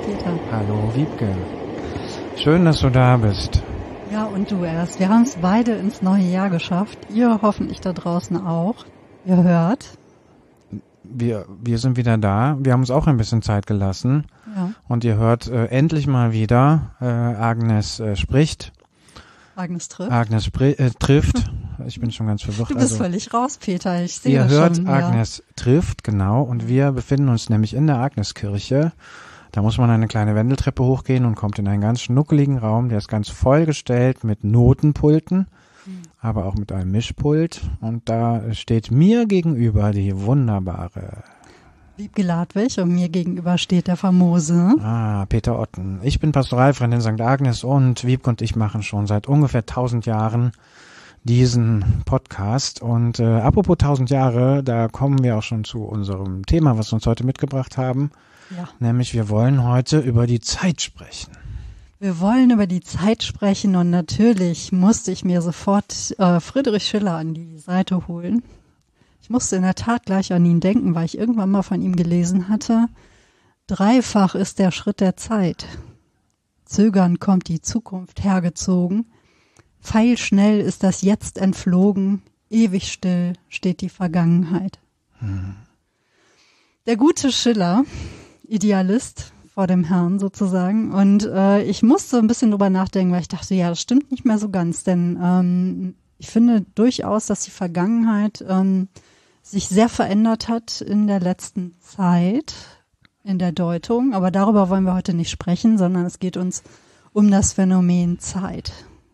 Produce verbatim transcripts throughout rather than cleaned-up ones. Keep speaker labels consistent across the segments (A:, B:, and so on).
A: Peter.
B: Hallo Wiebke. Schön, dass du da bist.
A: Ja, und du erst. Wir haben es beide ins neue Jahr geschafft. Ihr hoffentlich da draußen auch. Ihr hört.
B: Wir, wir sind wieder da. Wir haben uns auch ein bisschen Zeit gelassen.
A: Ja.
B: Und ihr hört äh, endlich mal wieder, äh, Agnes äh, spricht.
A: Agnes trifft.
B: Agnes spri- äh, trifft. Ich bin schon ganz verwirrt.
A: Du bist
B: also,
A: völlig raus, Peter. Ich sehe
B: ihr
A: das
B: hört,
A: schon.
B: Agnes
A: ja.
B: trifft, genau. Und wir befinden uns nämlich in der Agneskirche. Da muss man eine kleine Wendeltreppe hochgehen und kommt in einen ganz schnuckeligen Raum. Der ist ganz vollgestellt mit Notenpulten, mhm. aber auch mit einem Mischpult. Und da steht mir gegenüber die wunderbare
A: Wiebke Ladwig und mir gegenüber steht der famose
B: Ah, Peter Otten. Ich bin Pastoralfreund in Sankt Agnes und Wiebke und ich machen schon seit ungefähr tausend Jahren diesen Podcast. Und äh, apropos tausend Jahre, da kommen wir auch schon zu unserem Thema, was wir uns heute mitgebracht haben.
A: Ja.
B: Nämlich, wir wollen heute über die Zeit sprechen.
A: Wir wollen über die Zeit sprechen und natürlich musste ich mir sofort äh, Friedrich Schiller an die Seite holen. Ich musste in der Tat gleich an ihn denken, weil ich irgendwann mal von ihm gelesen hatte. Dreifach ist der Schritt der Zeit. Zögernd kommt die Zukunft hergezogen. Pfeilschnell ist das Jetzt entflogen. Ewig still steht die Vergangenheit. Hm. Der gute Schiller, Idealist vor dem Herrn sozusagen. Und äh, ich musste ein bisschen drüber nachdenken, weil ich dachte, ja, das stimmt nicht mehr so ganz. Denn ähm, ich finde durchaus, dass die Vergangenheit ähm, sich sehr verändert hat in der letzten Zeit, in der Deutung. Aber darüber wollen wir heute nicht sprechen, sondern es geht uns um das Phänomen Zeit.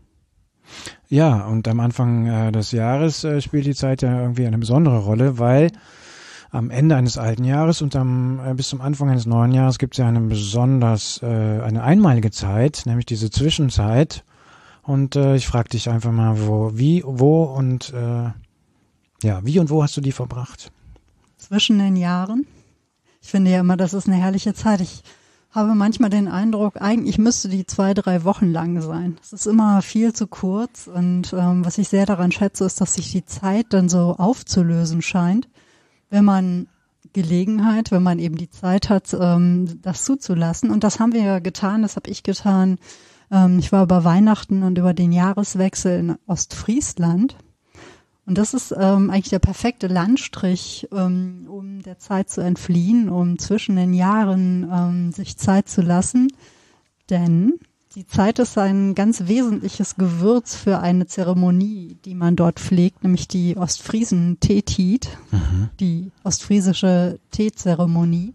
B: Ja, und am Anfang äh, des Jahres äh, spielt die Zeit ja irgendwie eine besondere Rolle, weil am Ende eines alten Jahres und am, äh, bis zum Anfang eines neuen Jahres gibt es ja eine besonders, äh, eine einmalige Zeit, nämlich diese Zwischenzeit. Und äh, ich frage dich einfach mal, wo, wie, wo und äh, ja, wie und wo hast du die verbracht?
A: Zwischen den Jahren. Ich finde ja immer, das ist eine herrliche Zeit. Ich habe manchmal den Eindruck, eigentlich müsste die zwei, drei Wochen lang sein. Es ist immer viel zu kurz und ähm, was ich sehr daran schätze, ist, dass sich die Zeit dann so aufzulösen scheint, wenn man Gelegenheit, wenn man eben die Zeit hat, ähm, das zuzulassen. Und das haben wir ja getan, das habe ich getan. Ähm, ich war über Weihnachten und über den Jahreswechsel in Ostfriesland. Und das ist ähm, eigentlich der perfekte Landstrich, ähm, um der Zeit zu entfliehen, um zwischen den Jahren ähm, sich Zeit zu lassen. Denn die Zeit ist ein ganz wesentliches Gewürz für eine Zeremonie, die man dort pflegt, nämlich die Ostfriesen-Teetit, mhm. die ostfriesische Teezeremonie.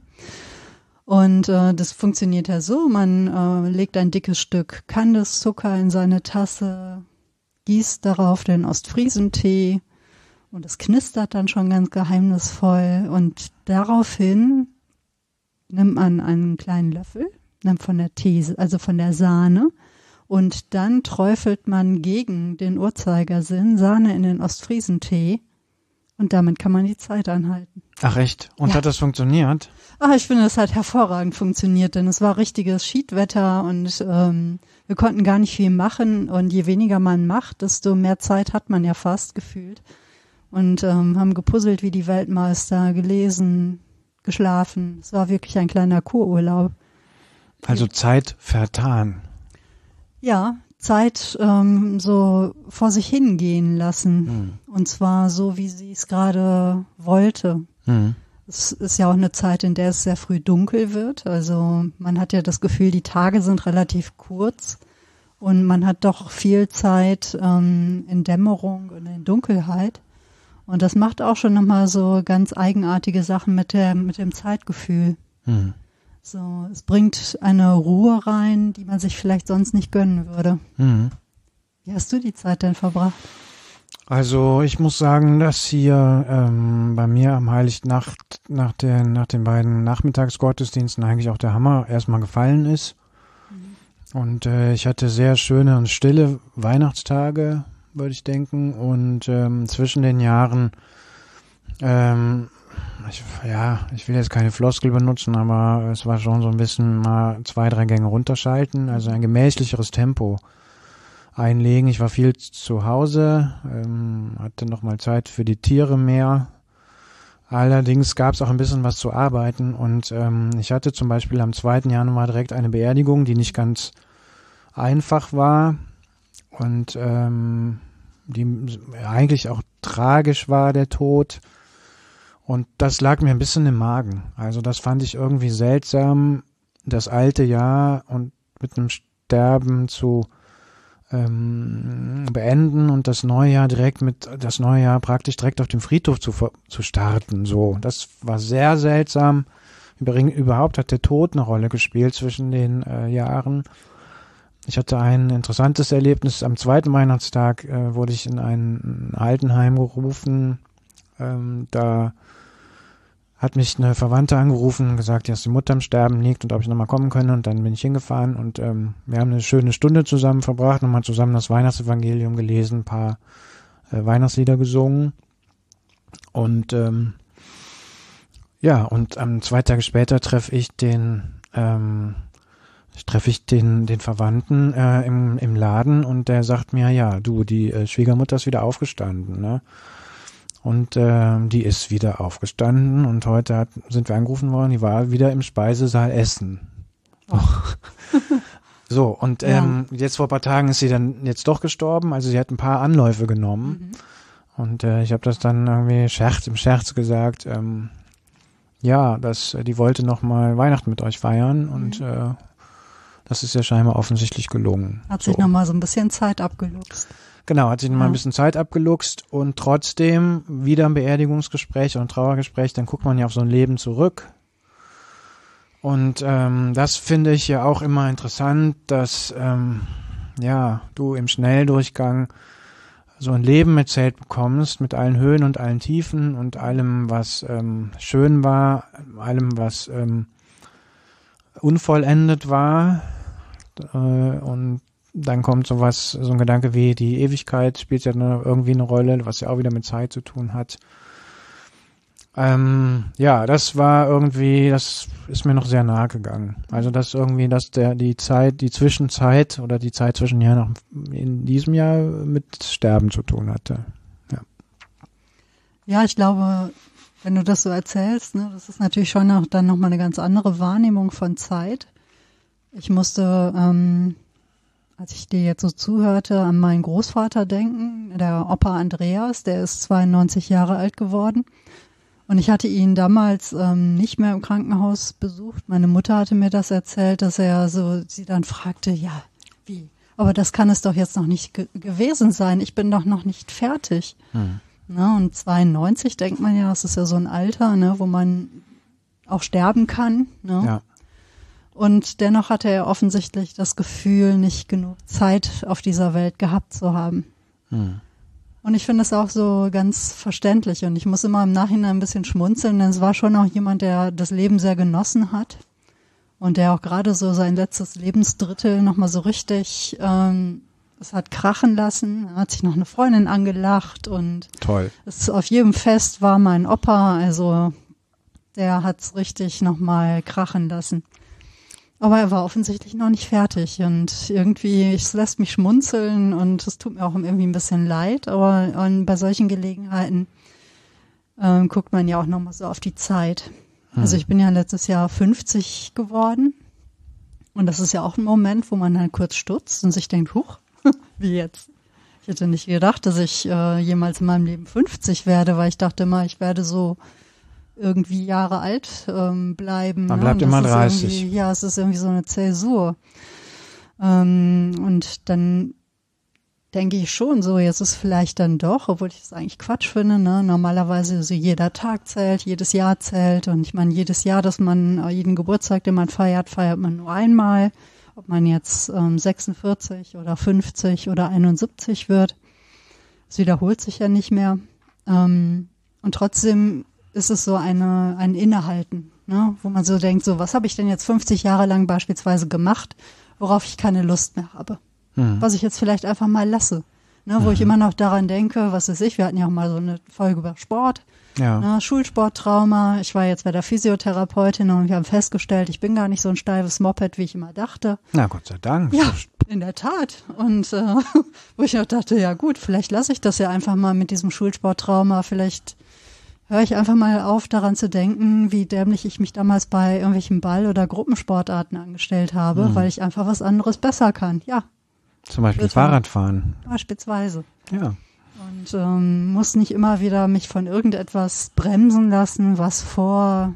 A: Und äh, das funktioniert ja so, man äh, legt ein dickes Stück Kandiszucker in seine Tasse, gießt darauf den Ostfriesentee und es knistert dann schon ganz geheimnisvoll. Und daraufhin nimmt man einen kleinen Löffel, nimmt von der Tee, also von der Sahne, und dann träufelt man gegen den Uhrzeigersinn Sahne in den Ostfriesentee und damit kann man die Zeit anhalten.
B: Ach echt? Und ja. Hat das funktioniert?
A: Ach, ich finde, es hat hervorragend funktioniert, denn es war richtiges Schiedwetter und ähm, wir konnten gar nicht viel machen und je weniger man macht, desto mehr Zeit hat man ja fast gefühlt und ähm, haben gepuzzelt wie die Weltmeister, gelesen, geschlafen. Es war wirklich ein kleiner Kururlaub.
B: Also Zeit vertan.
A: Ja, Zeit ähm, so vor sich hingehen lassen hm. und zwar so, wie sie es gerade wollte. Hm. Es ist ja auch eine Zeit, in der es sehr früh dunkel wird. Also man hat ja das Gefühl, die Tage sind relativ kurz und man hat doch viel Zeit ähm, in Dämmerung und in Dunkelheit. Und das macht auch schon nochmal so ganz eigenartige Sachen mit der mit dem Zeitgefühl. Mhm. So, es bringt eine Ruhe rein, die man sich vielleicht sonst nicht gönnen würde. Mhm. Wie hast du die Zeit denn verbracht?
B: Also ich muss sagen, dass hier ähm, bei mir am Heilignacht nach den nach den beiden Nachmittagsgottesdiensten eigentlich auch der Hammer erstmal gefallen ist. Mhm. Und äh, ich hatte sehr schöne und stille Weihnachtstage, würde ich denken. Und ähm, zwischen den Jahren, ähm, ich, ja, ich will jetzt keine Floskel benutzen, aber es war schon so ein bisschen mal zwei, drei Gänge runterschalten, also ein gemächlicheres Tempo einlegen. Ich war viel zu Hause, ähm, hatte noch mal Zeit für die Tiere mehr, Allerdings gab es auch ein bisschen was zu arbeiten und ähm, ich hatte zum Beispiel am zweiten Januar direkt eine Beerdigung, die nicht ganz einfach war und ähm, die eigentlich auch tragisch war, der Tod. Und das lag mir ein bisschen im Magen. Also das fand ich irgendwie seltsam, das alte Jahr und mit einem Sterben zu ähm, beenden und das neue Jahr direkt mit, das neue Jahr praktisch direkt auf dem Friedhof zu, zu starten. So, das war sehr seltsam. Überhaupt hat der Tod eine Rolle gespielt zwischen den äh, Jahren. Ich hatte ein interessantes Erlebnis. Am zweiten Weihnachtstag äh, wurde ich in ein Altenheim gerufen. Ähm, da hat mich eine Verwandte angerufen und gesagt, dass die Mutter im Sterben liegt und ob ich nochmal kommen könne. Und dann bin ich hingefahren und ähm, wir haben eine schöne Stunde zusammen verbracht, nochmal zusammen das Weihnachtsevangelium gelesen, ein paar äh, Weihnachtslieder gesungen. Und ähm, ja, und ähm, zwei Tage später treffe ich den ähm, treffe ich den den Verwandten äh, im im Laden und der sagt mir, ja, du, die äh, Schwiegermutter ist wieder aufgestanden, ne? Und äh, die ist wieder aufgestanden und heute hat, sind wir angerufen worden, die war wieder im Speisesaal essen. Oh. So, und ähm, ja. Jetzt vor ein paar Tagen ist sie dann jetzt doch gestorben, also sie hat ein paar Anläufe genommen. Mhm. Und äh, ich habe das dann irgendwie Scherz, im Scherz gesagt, ähm, ja, dass die wollte noch mal Weihnachten mit euch feiern und mhm. äh, das ist ja scheinbar offensichtlich gelungen.
A: Hat sich
B: so.
A: noch mal so ein bisschen Zeit abgeluchst.
B: Genau, hat sich noch mal ein bisschen Zeit abgeluchst und trotzdem wieder ein Beerdigungsgespräch und ein Trauergespräch, dann guckt man ja auf so ein Leben zurück. Und ähm, das finde ich ja auch immer interessant, dass ähm, ja du im Schnelldurchgang so ein Leben erzählt bekommst mit allen Höhen und allen Tiefen und allem, was ähm, schön war, allem, was ähm, unvollendet war äh, und dann kommt sowas, so ein Gedanke wie die Ewigkeit spielt ja eine, irgendwie eine Rolle, was ja auch wieder mit Zeit zu tun hat. Ähm, ja, das war irgendwie, das ist mir noch sehr nahe gegangen. Also das irgendwie, dass der die Zeit, die Zwischenzeit oder die Zeit zwischen ja noch in diesem Jahr mit Sterben zu tun hatte. Ja,
A: ja, ich glaube, wenn du das so erzählst, ne, das ist natürlich schon auch dann nochmal eine ganz andere Wahrnehmung von Zeit. Ich musste ähm, als ich dir jetzt so zuhörte, an meinen Großvater denken, der Opa Andreas, der ist zweiundneunzig Jahre alt geworden. Und ich hatte ihn damals ähm, nicht mehr im Krankenhaus besucht. Meine Mutter hatte mir das erzählt, dass er so, sie dann fragte, ja, wie? Aber das kann es doch jetzt noch nicht ge- gewesen sein. Ich bin doch noch nicht fertig. Hm. Na, und zweiundneunzig denkt man ja, das ist ja so ein Alter, ne, wo man auch sterben kann. Ne?
B: Ja.
A: Und dennoch hatte er offensichtlich das Gefühl, nicht genug Zeit auf dieser Welt gehabt zu haben. Hm. Und ich finde es auch so ganz verständlich. Und ich muss immer im Nachhinein ein bisschen schmunzeln, denn es war schon auch jemand, der das Leben sehr genossen hat. Und der auch gerade so sein letztes Lebensdrittel nochmal so richtig, ähm, es hat krachen lassen. Er hat sich noch eine Freundin angelacht. Und
B: toll.
A: Es auf jedem Fest war mein Opa. Also der hat es richtig nochmal krachen lassen. Aber er war offensichtlich noch nicht fertig und irgendwie, es lässt mich schmunzeln und es tut mir auch irgendwie ein bisschen leid, aber und bei solchen Gelegenheiten ähm, guckt man ja auch nochmal so auf die Zeit. Hm. Also ich bin ja letztes Jahr fünfzig geworden und das ist ja auch ein Moment, wo man dann kurz stutzt und sich denkt, huch, wie jetzt? Ich hätte nicht gedacht, dass ich äh, jemals in meinem Leben fünfzig werde, weil ich dachte immer, ich werde so irgendwie Jahre alt ähm, bleiben.
B: Man bleibt
A: ja,
B: immer dreißig.
A: Ja, es ist irgendwie so eine Zäsur. Ähm, und dann denke ich schon so, jetzt ist vielleicht dann doch, obwohl ich das eigentlich Quatsch finde, ne? Normalerweise so jeder Tag zählt, jedes Jahr zählt und ich meine, jedes Jahr, dass man, jeden Geburtstag, den man feiert, feiert man nur einmal. Ob man jetzt ähm, sechsundvierzig oder fünfzig oder einundsiebzig wird. Es wiederholt sich ja nicht mehr. Ähm, und trotzdem ist es so eine ein Innehalten, ne? Wo man so denkt, so was habe ich denn jetzt fünfzig Jahre lang beispielsweise gemacht, worauf ich keine Lust mehr habe, hm. was ich jetzt vielleicht einfach mal lasse, ne? Wo mhm. ich immer noch daran denke, was weiß ich, wir hatten ja auch mal so eine Folge über Sport, ja. ne? Schulsporttrauma, ich war jetzt bei der Physiotherapeutin und wir haben festgestellt, ich bin gar nicht so ein steifes Moped, wie ich immer dachte.
B: Na Gott sei Dank.
A: Ja, in der Tat. Und äh, wo ich auch dachte, ja gut, vielleicht lasse ich das ja einfach mal mit diesem Schulsporttrauma, vielleicht höre ich einfach mal auf, daran zu denken, wie dämlich ich mich damals bei irgendwelchen Ball- oder Gruppensportarten angestellt habe, mhm. weil ich einfach was anderes besser kann. Ja.
B: Zum Beispiel Fahrradfahren.
A: Beispielsweise.
B: Ja.
A: Und ähm, muss nicht immer wieder mich von irgendetwas bremsen lassen, was vor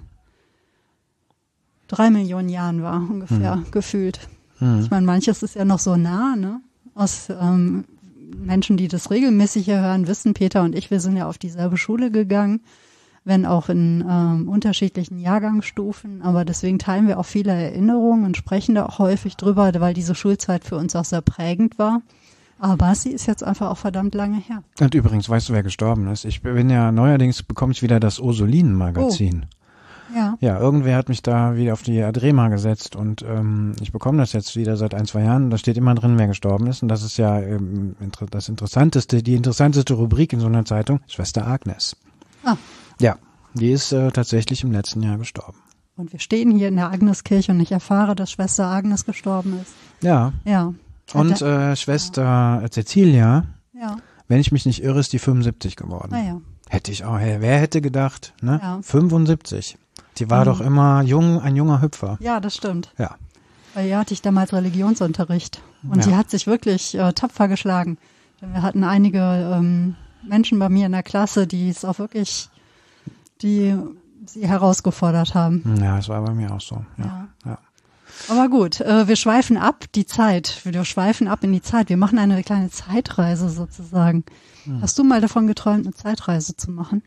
A: drei Millionen Jahren war, ungefähr, mhm. gefühlt. Mhm. Ich meine, manches ist ja noch so nah, ne? Aus ähm, Menschen, die das regelmäßig hier hören, wissen, Peter und ich, wir sind ja auf dieselbe Schule gegangen, wenn auch in ähm, unterschiedlichen Jahrgangsstufen, aber deswegen teilen wir auch viele Erinnerungen und sprechen da auch häufig drüber, weil diese Schulzeit für uns auch sehr prägend war. Aber sie ist jetzt einfach auch verdammt lange her.
B: Und übrigens, weißt du, wer gestorben ist? Ich bin ja, neuerdings bekomme ich wieder das Ursulinen-Magazin.
A: Oh. Ja.
B: Ja, irgendwer hat mich da wieder auf die Adrema gesetzt und ähm, ich bekomme das jetzt wieder seit ein, zwei Jahren. Da steht immer drin, wer gestorben ist. Und das ist ja ähm, inter- das interessanteste, die interessanteste Rubrik in so einer Zeitung, Schwester Agnes.
A: Ah.
B: Ja, die ist äh, tatsächlich im letzten Jahr gestorben.
A: Und wir stehen hier in der Agneskirche und ich erfahre, dass Schwester Agnes gestorben ist.
B: Ja.
A: Ja.
B: Und äh, Schwester ja. Cecilia,
A: ja.
B: wenn ich mich nicht irre, ist die fünfundsiebzig geworden.
A: Ah, ja.
B: Hätte ich auch, wer hätte gedacht, ne?
A: Ja.
B: fünfundsiebzig. Die war mhm. doch immer jung, ein junger Hüpfer.
A: Ja, das stimmt.
B: Ja.
A: Bei ihr hatte ich damals Religionsunterricht und ja. sie hat sich wirklich äh, tapfer geschlagen. Wir hatten einige ähm, Menschen bei mir in der Klasse, die es auch wirklich, die sie herausgefordert haben.
B: Ja, das war bei mir auch so. Ja. ja. ja.
A: Aber gut, äh, wir schweifen ab, die Zeit. Wir schweifen ab in die Zeit. Wir machen eine kleine Zeitreise sozusagen. Hm. Hast du mal davon geträumt, eine Zeitreise zu machen?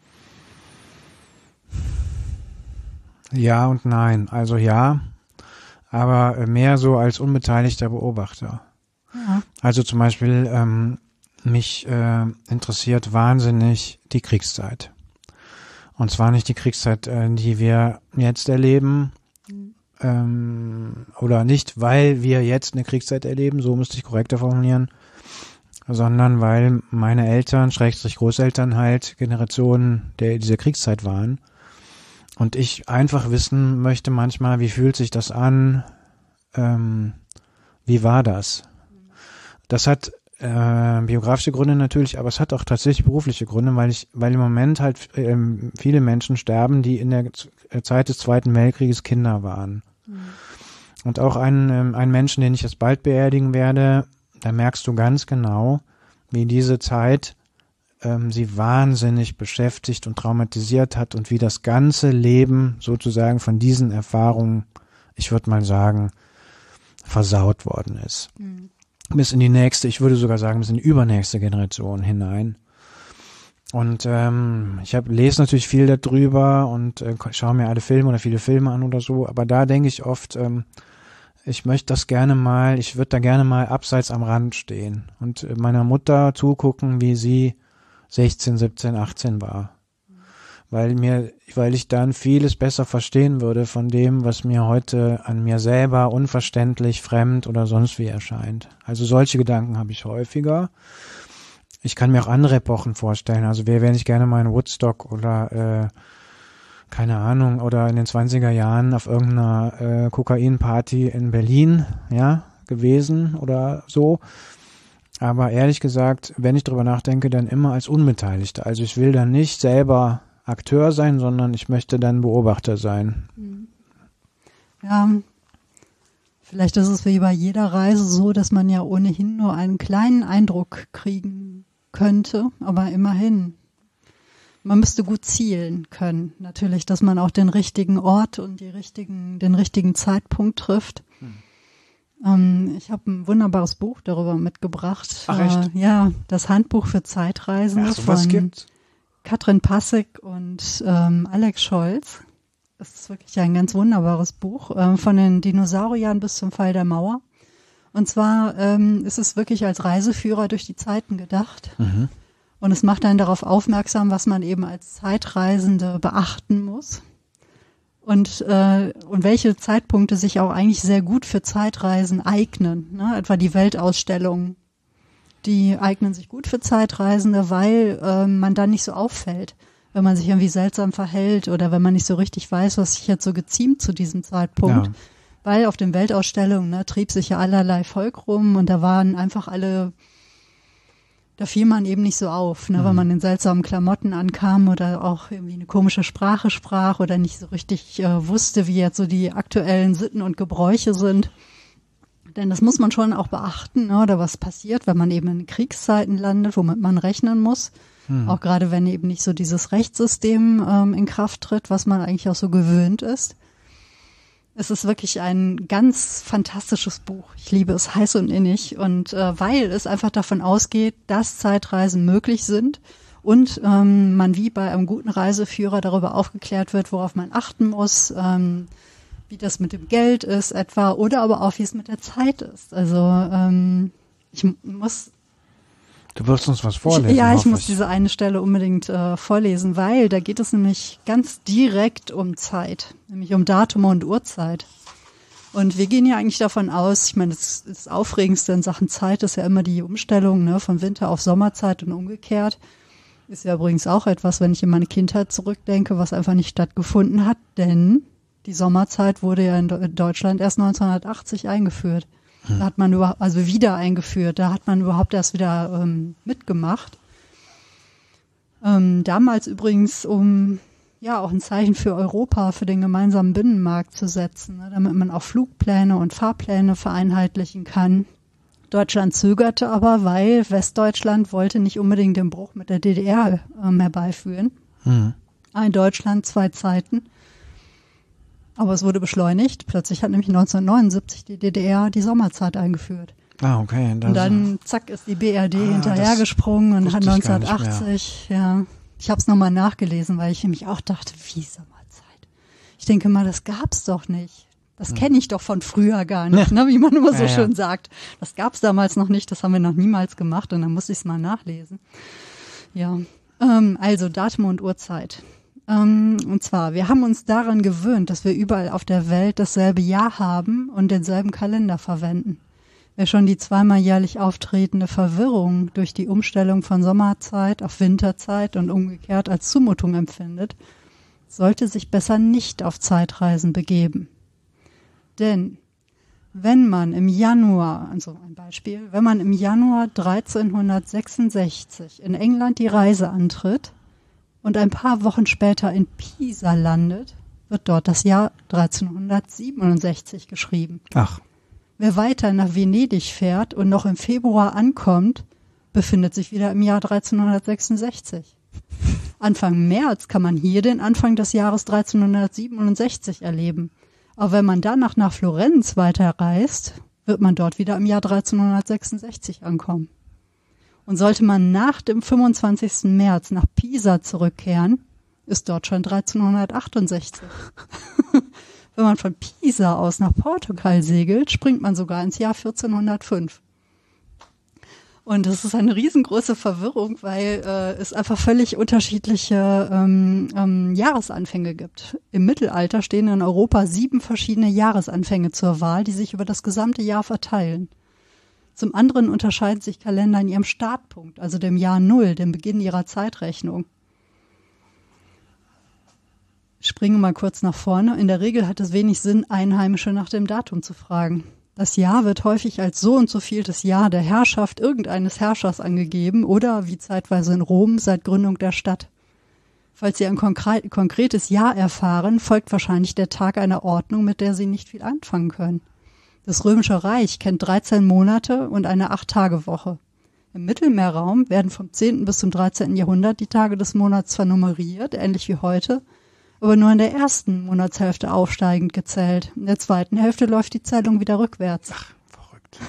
B: Ja und nein. Also ja, aber mehr so als unbeteiligter Beobachter.
A: Ja.
B: Also zum Beispiel, ähm, mich äh, interessiert wahnsinnig die Kriegszeit. Und zwar nicht die Kriegszeit, äh, die wir jetzt erleben, mhm. ähm, oder nicht, weil wir jetzt eine Kriegszeit erleben, so müsste ich korrekter formulieren, sondern weil meine Eltern, Schrägstrich Großeltern halt Generationen der dieser Kriegszeit waren. Und ich einfach wissen möchte manchmal, wie fühlt sich das an, ähm, wie war das? Das hat äh, biografische Gründe natürlich, aber es hat auch tatsächlich berufliche Gründe, weil ich, weil im Moment halt ähm, viele Menschen sterben, die in der Zeit des Zweiten Weltkrieges Kinder waren. Mhm. Und auch einen, ähm, einen Menschen, den ich jetzt bald beerdigen werde, da merkst du ganz genau, wie diese Zeit ähm, sie wahnsinnig beschäftigt und traumatisiert hat und wie das ganze Leben sozusagen von diesen Erfahrungen, ich würde mal sagen, versaut worden ist. Mhm. Bis in die nächste, ich würde sogar sagen, bis in die übernächste Generation hinein. Und ähm, ich hab, lese natürlich viel darüber und äh, schaue mir alle Filme oder viele Filme an oder so, aber da denke ich oft, ähm, ich möchte das gerne mal, ich würde da gerne mal abseits am Rand stehen und äh, meiner Mutter zugucken, wie sie sechzehn, siebzehn, achtzehn war. Weil mir, weil ich dann vieles besser verstehen würde von dem, was mir heute an mir selber unverständlich, fremd oder sonst wie erscheint. Also solche Gedanken habe ich häufiger. Ich kann mir auch andere Epochen vorstellen. Also wer wäre nicht gerne mal in Woodstock oder äh, keine Ahnung, oder in den zwanziger Jahren auf irgendeiner äh, Kokainparty in Berlin, ja, gewesen oder so. Aber ehrlich gesagt, wenn ich drüber nachdenke, dann immer als Unbeteiligter. Also ich will dann nicht selber Akteur sein, sondern ich möchte dann Beobachter sein.
A: Ja, vielleicht ist es wie bei jeder Reise so, dass man ja ohnehin nur einen kleinen Eindruck kriegen könnte, aber immerhin. Man müsste gut zielen können, natürlich, dass man auch den richtigen Ort und die richtigen, den richtigen Zeitpunkt trifft. Hm. Ähm, ich habe ein wunderbares Buch darüber mitgebracht.
B: Ach echt?
A: Äh, ja, das Handbuch für Zeitreisende.
B: Ach, sowas
A: von
B: gibt's?
A: Katrin Passig und ähm, Alex Scholz. Das ist wirklich ein ganz wunderbares Buch, äh, von den Dinosauriern bis zum Fall der Mauer. Und zwar ähm, ist es wirklich als Reiseführer durch die Zeiten gedacht.
B: Mhm.
A: Und es macht einen darauf aufmerksam, was man eben als Zeitreisende beachten muss. Und, äh, und welche Zeitpunkte sich auch eigentlich sehr gut für Zeitreisen eignen. Ne? Etwa die Weltausstellungen. Die eignen sich gut für Zeitreisende, weil äh, man dann nicht so auffällt, wenn man sich irgendwie seltsam verhält oder wenn man nicht so richtig weiß, was sich jetzt so geziemt zu diesem Zeitpunkt. Ja. Weil auf den Weltausstellungen ne, trieb sich ja allerlei Volk rum und da waren einfach alle da fiel man eben nicht so auf, ne, mhm. weil man in seltsamen Klamotten ankam oder auch irgendwie eine komische Sprache sprach oder nicht so richtig äh, wusste, wie jetzt so die aktuellen Sitten und Gebräuche sind. Denn das muss man schon auch beachten, ne, oder was passiert, wenn man eben in Kriegszeiten landet, womit man rechnen muss. Mhm. Auch gerade wenn eben nicht so dieses Rechtssystem ähm, in Kraft tritt, was man eigentlich auch so gewöhnt ist. Es ist wirklich ein ganz fantastisches Buch. Ich liebe es heiß und innig. Und äh, weil es einfach davon ausgeht, dass Zeitreisen möglich sind und ähm, man wie bei einem guten Reiseführer darüber aufgeklärt wird, worauf man achten muss, ähm, wie das mit dem Geld ist etwa oder aber auch, wie es mit der Zeit ist. Also ähm, ich muss...
B: Du wirst uns was vorlesen.
A: Ich, ja, ich muss
B: ich.
A: diese eine Stelle unbedingt äh, vorlesen, weil da geht es nämlich ganz direkt um Zeit, nämlich um Datum und Uhrzeit. Und wir gehen ja eigentlich davon aus, ich meine, das, das Aufregendste in Sachen Zeit ist ja immer die Umstellung, ne, von Winter auf Sommerzeit und umgekehrt. Ist ja übrigens auch etwas, wenn ich in meine Kindheit zurückdenke, was einfach nicht stattgefunden hat, denn die Sommerzeit wurde ja in Deutschland erst neunzehnhundertachtzig eingeführt. Da hat man überhaupt, also wieder eingeführt, da hat man überhaupt erst wieder ähm, mitgemacht. Ähm, damals übrigens, um ja auch ein Zeichen für Europa, für den gemeinsamen Binnenmarkt zu setzen, ne, damit man auch Flugpläne und Fahrpläne vereinheitlichen kann. Deutschland zögerte aber, weil Westdeutschland wollte nicht unbedingt den Bruch mit der D D R ähm, herbeiführen. Mhm. Ein Deutschland, zwei Zeiten. Aber es wurde beschleunigt. Plötzlich hat nämlich neunzehnhundertneunundsiebzig die D D R die Sommerzeit eingeführt.
B: Ah, okay.
A: Und dann, zack, ist die B R D ah, hinterhergesprungen und hat neunzehnhundertachtzig, ja. Ich habe es nochmal nachgelesen, weil ich nämlich auch dachte, wie Sommerzeit? Ich denke mal, das gab's doch nicht. Das kenne ich doch von früher gar nicht, ne, wie man immer so ja, schön ja. sagt. Das gab's damals noch nicht, das haben wir noch niemals gemacht und dann musste ich es mal nachlesen. Ja, ähm, also Datum und Uhrzeit. Und zwar, wir haben uns daran gewöhnt, dass wir überall auf der Welt dasselbe Jahr haben und denselben Kalender verwenden. Wer schon die zweimal jährlich auftretende Verwirrung durch die Umstellung von Sommerzeit auf Winterzeit und umgekehrt als Zumutung empfindet, sollte sich besser nicht auf Zeitreisen begeben. Denn wenn man im Januar, also ein Beispiel, wenn man im Januar dreizehnhundertsechsundsechzig in England die Reise antritt, und ein paar Wochen später in Pisa landet, wird dort das Jahr dreizehnhundertsiebenundsechzig geschrieben.
B: Ach.
A: Wer weiter nach Venedig fährt und noch im Februar ankommt, befindet sich wieder im Jahr dreizehnhundertsechsundsechzig. Anfang März kann man hier den Anfang des Jahres dreizehnhundertsiebenundsechzig erleben. Aber wenn man danach nach Florenz weiterreist, wird man dort wieder im Jahr dreizehnhundertsechsundsechzig ankommen. Und sollte man nach dem fünfundzwanzigsten März nach Pisa zurückkehren, ist dort schon dreizehnhundertachtundsechzig. Wenn man von Pisa aus nach Portugal segelt, springt man sogar ins Jahr vierzehnhundertfünf. Und das ist eine riesengroße Verwirrung, weil äh, es einfach völlig unterschiedliche ähm, ähm, Jahresanfänge gibt. Im Mittelalter stehen in Europa sieben verschiedene Jahresanfänge zur Wahl, die sich über das gesamte Jahr verteilen. Zum anderen unterscheiden sich Kalender in ihrem Startpunkt, also dem Jahr Null, dem Beginn ihrer Zeitrechnung. Ich springe mal kurz nach vorne. In der Regel hat es wenig Sinn, Einheimische nach dem Datum zu fragen. Das Jahr wird häufig als so und so vieltes Jahr der Herrschaft irgendeines Herrschers angegeben oder, wie zeitweise in Rom, seit Gründung der Stadt. Falls Sie ein konkre- konkretes Jahr erfahren, folgt wahrscheinlich der Tag einer Ordnung, mit der Sie nicht viel anfangen können. Das Römische Reich kennt dreizehn Monate und eine acht-Tage-Woche. Im Mittelmeerraum werden vom zehnten bis zum dreizehnten Jahrhundert die Tage des Monats zwar nummeriert, ähnlich wie heute, aber nur in der ersten Monatshälfte aufsteigend gezählt. In der zweiten Hälfte läuft die Zählung wieder rückwärts.
B: Ach, verrückt.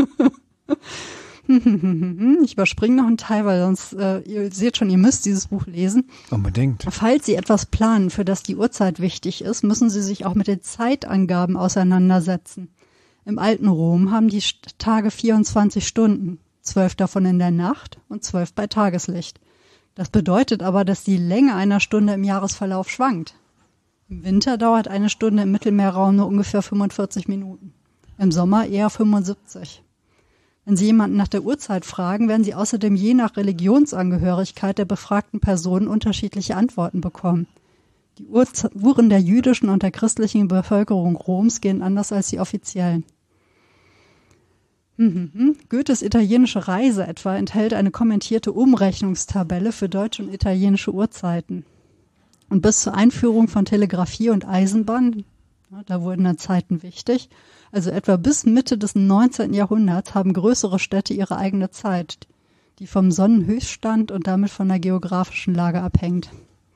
A: Ich überspringe noch einen Teil, weil sonst, äh, ihr seht schon, ihr müsst dieses Buch lesen.
B: Unbedingt.
A: Falls Sie etwas planen, für das die Uhrzeit wichtig ist, müssen Sie sich auch mit den Zeitangaben auseinandersetzen. Im alten Rom haben die Tage vierundzwanzig Stunden, zwölf davon in der Nacht und zwölf bei Tageslicht. Das bedeutet aber, dass die Länge einer Stunde im Jahresverlauf schwankt. Im Winter dauert eine Stunde im Mittelmeerraum nur ungefähr fünfundvierzig Minuten. Im Sommer eher fünfundsiebzig. Wenn Sie jemanden nach der Uhrzeit fragen, werden Sie außerdem je nach Religionsangehörigkeit der befragten Personen unterschiedliche Antworten bekommen. Die Uhren der jüdischen und der christlichen Bevölkerung Roms gehen anders als die offiziellen. Mhm. Goethes italienische Reise etwa enthält eine kommentierte Umrechnungstabelle für deutsche und italienische Uhrzeiten. Und bis zur Einführung von Telegrafie und Eisenbahn, ja, da wurden dann Zeiten wichtig, also etwa bis Mitte des neunzehnten Jahrhunderts haben größere Städte ihre eigene Zeit, die vom Sonnenhöchststand und damit von der geografischen Lage abhängt.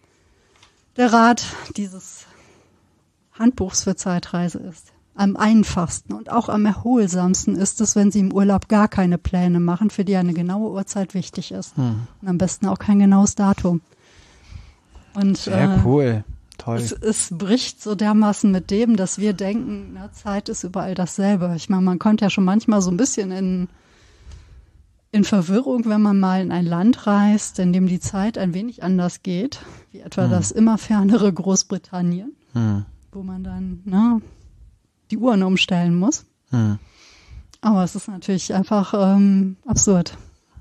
A: Der Rat dieses Handbuchs für Zeitreise ist: Am einfachsten und auch am erholsamsten ist es, wenn Sie im Urlaub gar keine Pläne machen, für die eine genaue Uhrzeit wichtig ist. Hm. Und am besten auch kein genaues Datum. Und,
B: Sehr äh, cool. Toll.
A: Es, es bricht so dermaßen mit dem, dass wir denken, na, Zeit ist überall dasselbe. Ich meine, man kommt ja schon manchmal so ein bisschen in, in Verwirrung, wenn man mal in ein Land reist, in dem die Zeit ein wenig anders geht, wie etwa hm. das immer fernere Großbritannien, hm. wo man dann na, die Uhren umstellen muss. Hm. Aber es ist natürlich einfach ähm, absurd.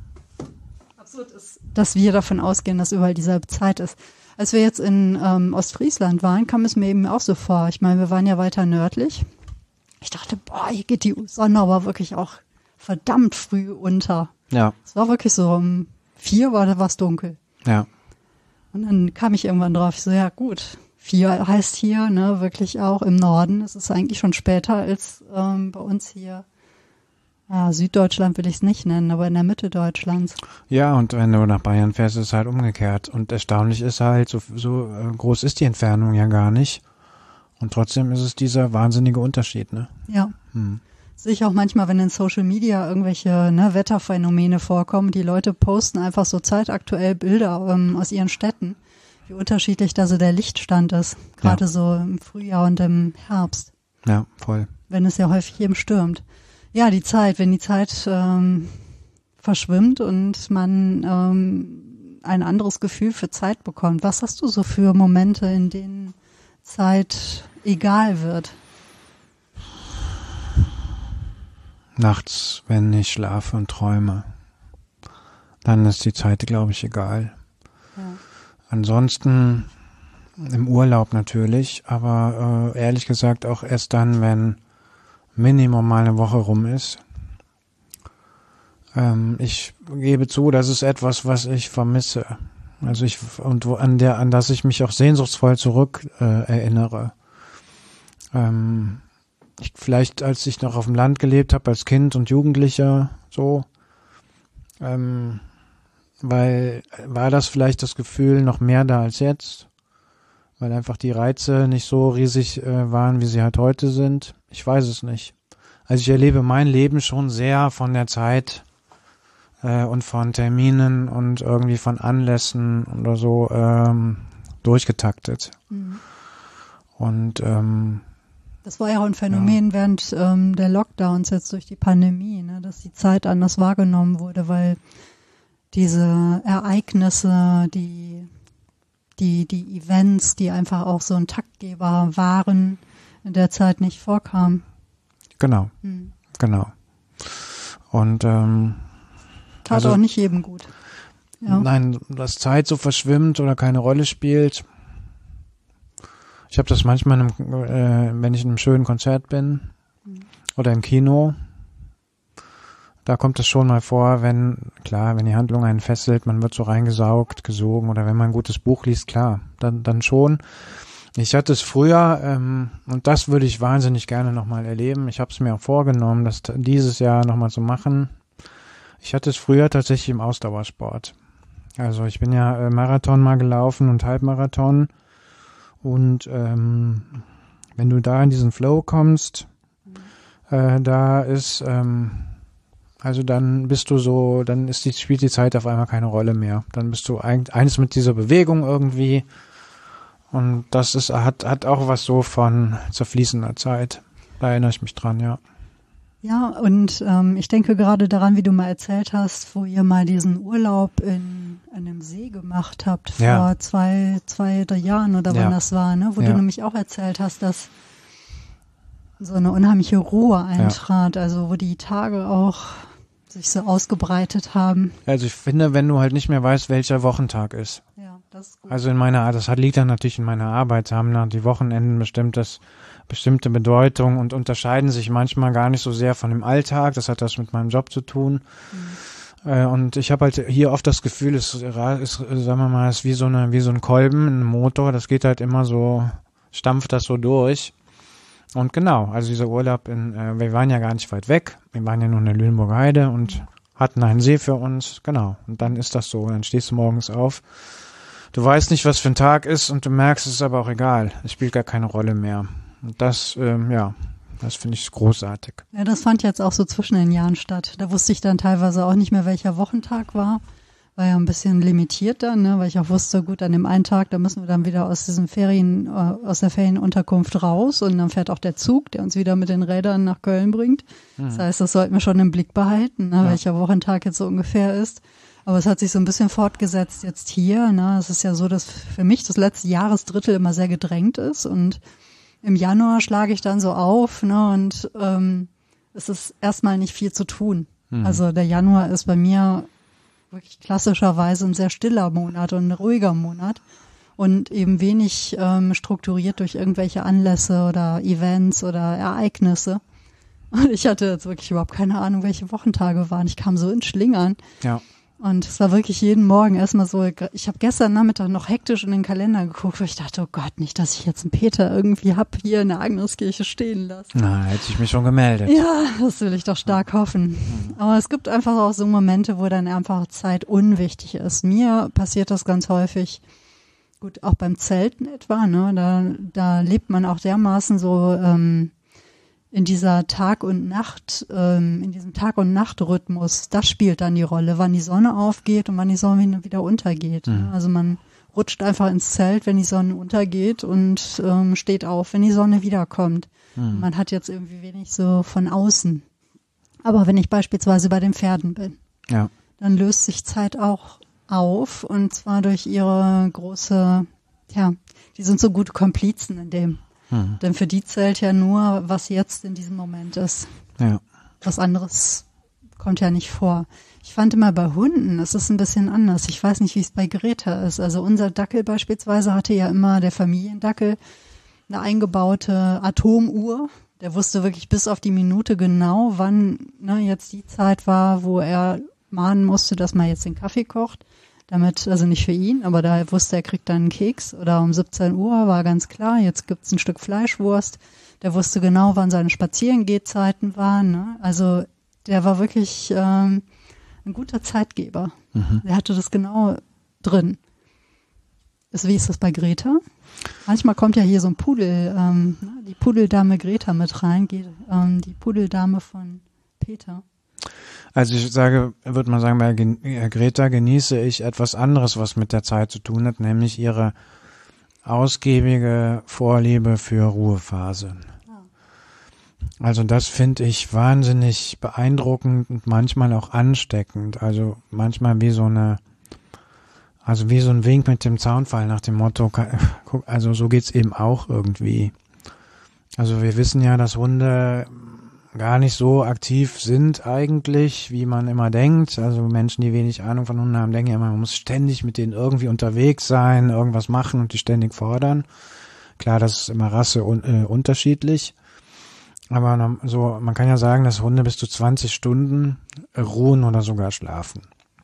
A: Absurd ist, dass wir davon ausgehen, dass überall dieselbe Zeit ist. Als wir jetzt in ähm, Ostfriesland waren, kam es mir eben auch so vor. Ich meine, wir waren ja weiter nördlich. Ich dachte, boah, hier geht die Sonne aber wirklich auch verdammt früh unter.
B: Ja.
A: Es war wirklich so, um vier war da was dunkel.
B: Ja.
A: Und dann kam ich irgendwann drauf, ich so, ja gut, vier heißt hier, ne, wirklich auch im Norden. Es ist eigentlich schon später als ähm, bei uns hier. Ja, Süddeutschland will ich es nicht nennen, aber in der Mitte Deutschlands.
B: Ja, und wenn du nach Bayern fährst, ist es halt umgekehrt. Und erstaunlich ist halt, so, so groß ist die Entfernung ja gar nicht. Und trotzdem ist es dieser wahnsinnige Unterschied, ne?
A: Ja. Hm. Sehe ich auch manchmal, wenn in Social Media irgendwelche ne, Wetterphänomene vorkommen. Die Leute posten einfach so zeitaktuell Bilder ähm, aus ihren Städten, wie unterschiedlich da so der Lichtstand ist. Gerade ja. so im Frühjahr und im Herbst.
B: Ja, voll.
A: Wenn es ja häufig eben stürmt. Ja, die Zeit, wenn die Zeit ähm, verschwimmt und man ähm, ein anderes Gefühl für Zeit bekommt. Was hast du so für Momente, in denen Zeit egal wird?
B: Nachts, wenn ich schlafe und träume, dann ist die Zeit, glaube ich, egal. Ja. Ansonsten im Urlaub natürlich, aber äh, ehrlich gesagt auch erst dann, wenn Minimum mal eine Woche rum ist. Ähm, ich gebe zu, das ist etwas, was ich vermisse. Also ich und wo, an der, an das ich mich auch sehnsuchtsvoll zurück äh, erinnere. Ähm, ich, vielleicht als ich noch auf dem Land gelebt habe, als Kind und Jugendlicher, so, ähm, weil war das vielleicht das Gefühl noch mehr da als jetzt, weil einfach die Reize nicht so riesig äh, waren, wie sie halt heute sind. Ich weiß es nicht. Also ich erlebe mein Leben schon sehr von der Zeit äh, und von Terminen und irgendwie von Anlässen oder so ähm, durchgetaktet. Mhm. Und ähm,
A: das war ja auch ein Phänomen ja. während ähm, der Lockdowns jetzt durch die Pandemie, ne, dass die Zeit anders wahrgenommen wurde, weil diese Ereignisse, die die die Events, die einfach auch so ein Taktgeber waren, in der Zeit nicht vorkamen.
B: Genau, hm. genau. Und ähm,
A: tat
B: also,
A: auch nicht jedem gut. Ja.
B: Nein, dass Zeit so verschwimmt oder keine Rolle spielt. Ich habe das manchmal, in einem, äh, wenn ich in einem schönen Konzert bin hm. oder im Kino. Da kommt es schon mal vor, wenn, klar, wenn die Handlung einen fesselt, man wird so reingesaugt, gesogen, oder wenn man ein gutes Buch liest, klar, dann, dann schon. Ich hatte es früher, ähm, und das würde ich wahnsinnig gerne nochmal erleben. Ich habe es mir auch vorgenommen, das dieses Jahr nochmal zu machen. Ich hatte es früher tatsächlich im Ausdauersport. Also ich bin ja äh, Marathon mal gelaufen und Halbmarathon. Und ähm, wenn du da in diesen Flow kommst, äh, da ist... Ähm, Also dann bist du so, dann ist die, spielt die Zeit auf einmal keine Rolle mehr. Dann bist du ein, eines mit dieser Bewegung irgendwie. Und das ist, hat, hat auch was so von zerfließender Zeit. Da erinnere ich mich dran, ja.
A: Ja, und ähm, ich denke gerade daran, wie du mal erzählt hast, wo ihr mal diesen Urlaub in, in einem See gemacht habt vor ja. zwei, zwei, drei Jahren oder wann ja. das war, ne? Wo ja. du nämlich auch erzählt hast, dass so eine unheimliche Ruhe eintrat, ja. also wo die Tage auch sich so ausgebreitet haben.
B: Also ich finde, wenn du halt nicht mehr weißt, welcher Wochentag ist.
A: Ja, das ist gut.
B: Also in meiner Art, das liegt dann natürlich in meiner Arbeit, haben nach die Wochenenden bestimmt das, bestimmte Bedeutung und unterscheiden sich manchmal gar nicht so sehr von dem Alltag. Das hat das mit meinem Job zu tun. Mhm. Äh, und ich habe halt hier oft das Gefühl, es ist, ist, sagen wir mal, es ist wie so eine, wie so ein Kolben, ein Motor. Das geht halt immer so, stampft das so durch. Und genau, also dieser Urlaub in, äh, wir waren ja gar nicht weit weg. Wir waren ja nur in der Lüneburger Heide und hatten einen See für uns. Genau. Und dann ist das so. Dann stehst du morgens auf. Du weißt nicht, was für ein Tag ist und du merkst, es ist aber auch egal. Es spielt gar keine Rolle mehr. Und das, ähm, ja, das finde ich großartig.
A: Ja, das fand jetzt auch so zwischen den Jahren statt. Da wusste ich dann teilweise auch nicht mehr, welcher Wochentag war. War ja ein bisschen limitiert dann, ne, weil ich auch wusste, gut, an dem einen Tag, da müssen wir dann wieder aus diesen Ferien, äh, aus der Ferienunterkunft raus und dann fährt auch der Zug, der uns wieder mit den Rädern nach Köln bringt. Mhm. Das heißt, das sollten wir schon im Blick behalten, ne, ja. welcher Wochentag jetzt so ungefähr ist. Aber es hat sich so ein bisschen fortgesetzt jetzt hier. Ne. Es ist ja so, dass für mich das letzte Jahresdrittel immer sehr gedrängt ist und im Januar schlage ich dann so auf, ne, und ähm, es ist erstmal nicht viel zu tun. Mhm. Also der Januar ist bei mir wirklich klassischerweise ein sehr stiller Monat und ein ruhiger Monat und eben wenig ähm, strukturiert durch irgendwelche Anlässe oder Events oder Ereignisse. Und ich hatte jetzt wirklich überhaupt keine Ahnung, welche Wochentage waren. Ich kam so ins Schlingern.
B: Ja.
A: Und es war wirklich jeden Morgen erstmal so, ich habe gestern Nachmittag noch hektisch in den Kalender geguckt, weil ich dachte, oh Gott, nicht, dass ich jetzt einen Peter irgendwie hab hier in der Agneskirche stehen lassen.
B: Na, hätte ich mich schon gemeldet.
A: Ja, das will ich doch stark hoffen. Aber es gibt einfach auch so Momente, wo dann einfach Zeit unwichtig ist. Mir passiert das ganz häufig, gut, auch beim Zelten etwa, ne, da, da lebt man auch dermaßen so ähm, in dieser Tag- und Nacht, ähm, in diesem Tag- und Nachtrhythmus, das spielt dann die Rolle, wann die Sonne aufgeht und wann die Sonne wieder untergeht. Mhm. Also man rutscht einfach ins Zelt, wenn die Sonne untergeht und ähm, steht auf, wenn die Sonne wiederkommt. Mhm. Man hat jetzt irgendwie wenig so von außen. Aber wenn ich beispielsweise bei den Pferden bin,
B: ja.
A: dann löst sich Zeit auch auf und zwar durch ihre große, ja, die sind so gute Komplizen in dem. Hm. Denn für die zählt ja nur, was jetzt in diesem Moment ist.
B: Ja.
A: Was anderes kommt ja nicht vor. Ich fand immer bei Hunden, es ist ein bisschen anders. Ich weiß nicht, wie es bei Greta ist. Also unser Dackel beispielsweise hatte ja immer, der Familiendackel, eine eingebaute Atomuhr. Der wusste wirklich bis auf die Minute genau, wann ne, jetzt die Zeit war, wo er mahnen musste, dass man jetzt den Kaffee kocht. Damit, also nicht für ihn, aber da wusste er, kriegt dann einen Keks oder um siebzehn Uhr war ganz klar, jetzt gibt's ein Stück Fleischwurst. Der wusste genau, wann seine Spazierengehzeiten waren. Ne? Also der war wirklich ähm, ein guter Zeitgeber. Mhm. Der hatte das genau drin. Ist, wie ist das bei Greta? Manchmal kommt ja hier so ein Pudel, ähm, die Pudeldame Greta mit rein, geht, ähm, die Pudeldame von Peter.
B: Also ich sage, würde man sagen, bei Greta genieße ich etwas anderes, was mit der Zeit zu tun hat, nämlich ihre ausgiebige Vorliebe für Ruhephase. Also das finde ich wahnsinnig beeindruckend und manchmal auch ansteckend. Also manchmal wie so eine, also wie so ein Wink mit dem Zaunpfahl nach dem Motto, also so geht's eben auch irgendwie. Also wir wissen ja, dass Hunde gar nicht so aktiv sind eigentlich, wie man immer denkt. Also Menschen, die wenig Ahnung von Hunden haben, denken ja immer, man muss ständig mit denen irgendwie unterwegs sein, irgendwas machen und die ständig fordern. Klar, das ist immer Rasse un- äh, unterschiedlich. Aber so, man kann ja sagen, dass Hunde bis zu zwanzig Stunden ruhen oder sogar schlafen.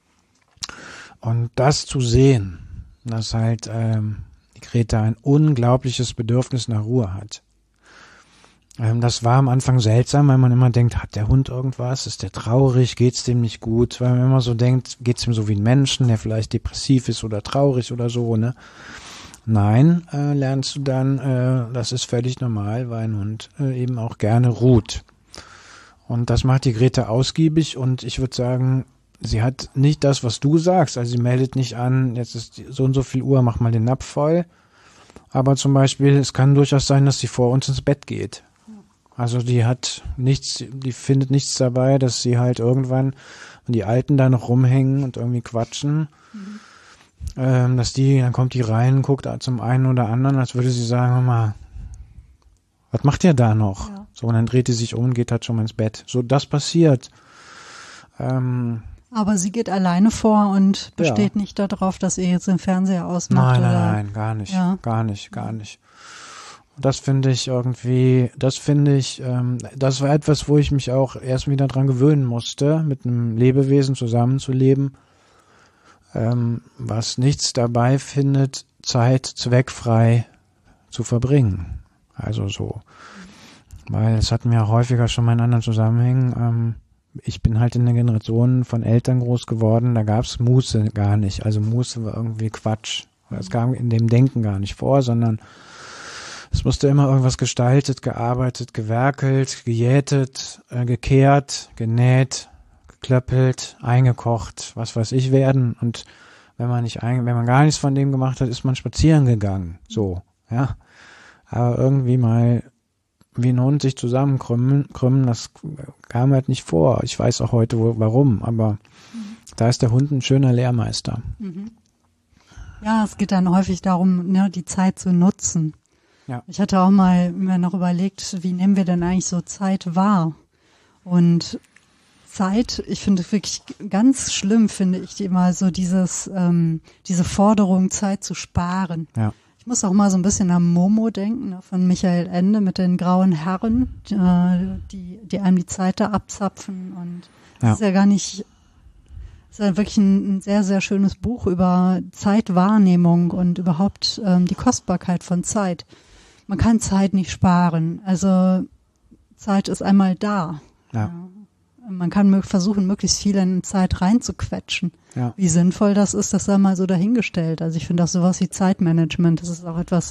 B: Und das zu sehen, dass halt ähm, die Greta ein unglaubliches Bedürfnis nach Ruhe hat. Ähm, das war am Anfang seltsam, weil man immer denkt, hat der Hund irgendwas? Ist der traurig? Geht's dem nicht gut? Weil man immer so denkt, geht's ihm so wie ein Menschen, der vielleicht depressiv ist oder traurig oder so, ne? Nein, äh, lernst du dann, äh, das ist völlig normal, weil ein Hund äh, eben auch gerne ruht. Und das macht die Greta ausgiebig und ich würde sagen, sie hat nicht das, was du sagst. Also sie meldet nicht an, jetzt ist so und so viel Uhr, mach mal den Napf voll. Aber zum Beispiel, es kann durchaus sein, dass sie vor uns ins Bett geht. Also die hat nichts, die findet nichts dabei, dass sie halt irgendwann, wenn die Alten da noch rumhängen und irgendwie quatschen, mhm. ähm, dass die, dann kommt die rein, guckt zum einen oder anderen, als würde sie sagen, Mama, was macht ihr da noch? Ja. So, und dann dreht sie sich um und geht halt schon mal ins Bett. So, das passiert. Ähm,
A: Aber sie geht alleine vor und besteht ja. nicht darauf, dass ihr jetzt den Fernseher ausmacht.
B: Nein, nein,
A: oder?
B: nein, gar nicht,
A: ja.
B: gar nicht, gar nicht. Das finde ich irgendwie, das finde ich, ähm, das war etwas, wo ich mich auch erst wieder dran gewöhnen musste, mit einem Lebewesen zusammenzuleben, ähm, was nichts dabei findet, Zeit zweckfrei zu verbringen. Also so. Weil es hatten wir ja häufiger schon mal in anderen Zusammenhängen, ähm, ich bin halt in der Generation von Eltern groß geworden, da gab's Muße gar nicht. Also Muße war irgendwie Quatsch. Das kam in dem Denken gar nicht vor, sondern es musste immer irgendwas gestaltet, gearbeitet, gewerkelt, gejätet, äh, gekehrt, genäht, geklöppelt, eingekocht, was weiß ich werden. Und wenn man nicht ein, wenn man gar nichts von dem gemacht hat, ist man spazieren gegangen. So, ja. Aber irgendwie mal wie ein Hund sich zusammenkrümmen, krümmen, das kam halt nicht vor. Ich weiß auch heute wo, warum, aber mhm. da ist der Hund ein schöner Lehrmeister.
A: Mhm. Ja, es geht dann häufig darum, ne, die Zeit zu nutzen.
B: Ja.
A: Ich hatte auch mal mir noch überlegt, wie nehmen wir denn eigentlich so Zeit wahr? Und Zeit, ich finde wirklich ganz schlimm, finde ich immer so dieses, ähm, diese Forderung, Zeit zu sparen.
B: Ja.
A: Ich muss auch mal so ein bisschen an Momo denken, ne, von Michael Ende mit den grauen Herren, äh, die, die einem die Zeit da abzapfen. Und das
B: ja.
A: ist ja gar nicht, das ist ja wirklich ein, ein sehr, sehr schönes Buch über Zeitwahrnehmung und überhaupt ähm, die Kostbarkeit von Zeit. Man kann Zeit nicht sparen. Also Zeit ist einmal da.
B: Ja.
A: Ja. Man kann versuchen, möglichst viel in Zeit reinzuquetschen.
B: Ja.
A: Wie sinnvoll das ist, das sei mal so dahingestellt. Also ich finde auch sowas wie Zeitmanagement, das ist auch etwas,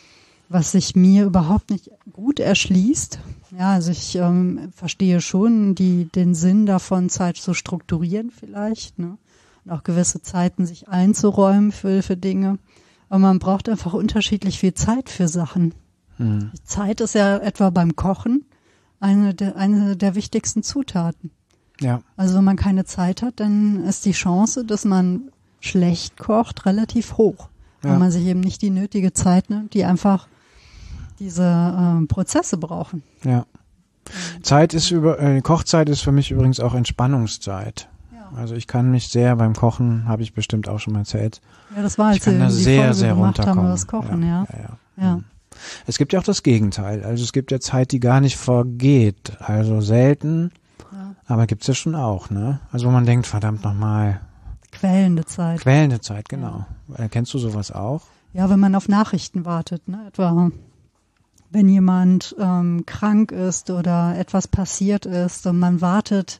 A: was sich mir überhaupt nicht gut erschließt. Ja, also ich ähm, verstehe schon die, den Sinn davon, Zeit zu strukturieren vielleicht, ne? Und auch gewisse Zeiten sich einzuräumen für, für Dinge. Aber man braucht einfach unterschiedlich viel Zeit für Sachen.
B: Mhm.
A: Zeit ist ja etwa beim Kochen eine der, eine der wichtigsten Zutaten.
B: Ja.
A: Also wenn man keine Zeit hat, dann ist die Chance, dass man schlecht kocht, relativ hoch. Ja. Weil man sich eben nicht die nötige Zeit nimmt, die einfach diese äh, Prozesse brauchen.
B: Ja. Zeit ist über, äh, Kochzeit ist für mich übrigens auch Entspannungszeit.
A: Ja.
B: Also ich kann mich sehr beim Kochen, habe ich bestimmt auch schon mal erzählt.
A: Ja, das war, als
B: ich kann
A: wir
B: da
A: die
B: sehr,
A: Folge
B: sehr
A: gemacht
B: runterkommen.
A: haben, das Kochen, ja.
B: Ja, ja,
A: ja.
B: ja. Es gibt ja auch das Gegenteil. Also es gibt ja Zeit, die gar nicht vergeht. Also selten,
A: ja.
B: aber gibt's ja schon auch, ne? Also wo man denkt, verdammt nochmal.
A: Quälende Zeit.
B: Quälende Zeit, genau. Ja. Kennst du sowas auch?
A: Ja, wenn man auf Nachrichten wartet, ne? Etwa wenn jemand ähm, krank ist oder etwas passiert ist und man wartet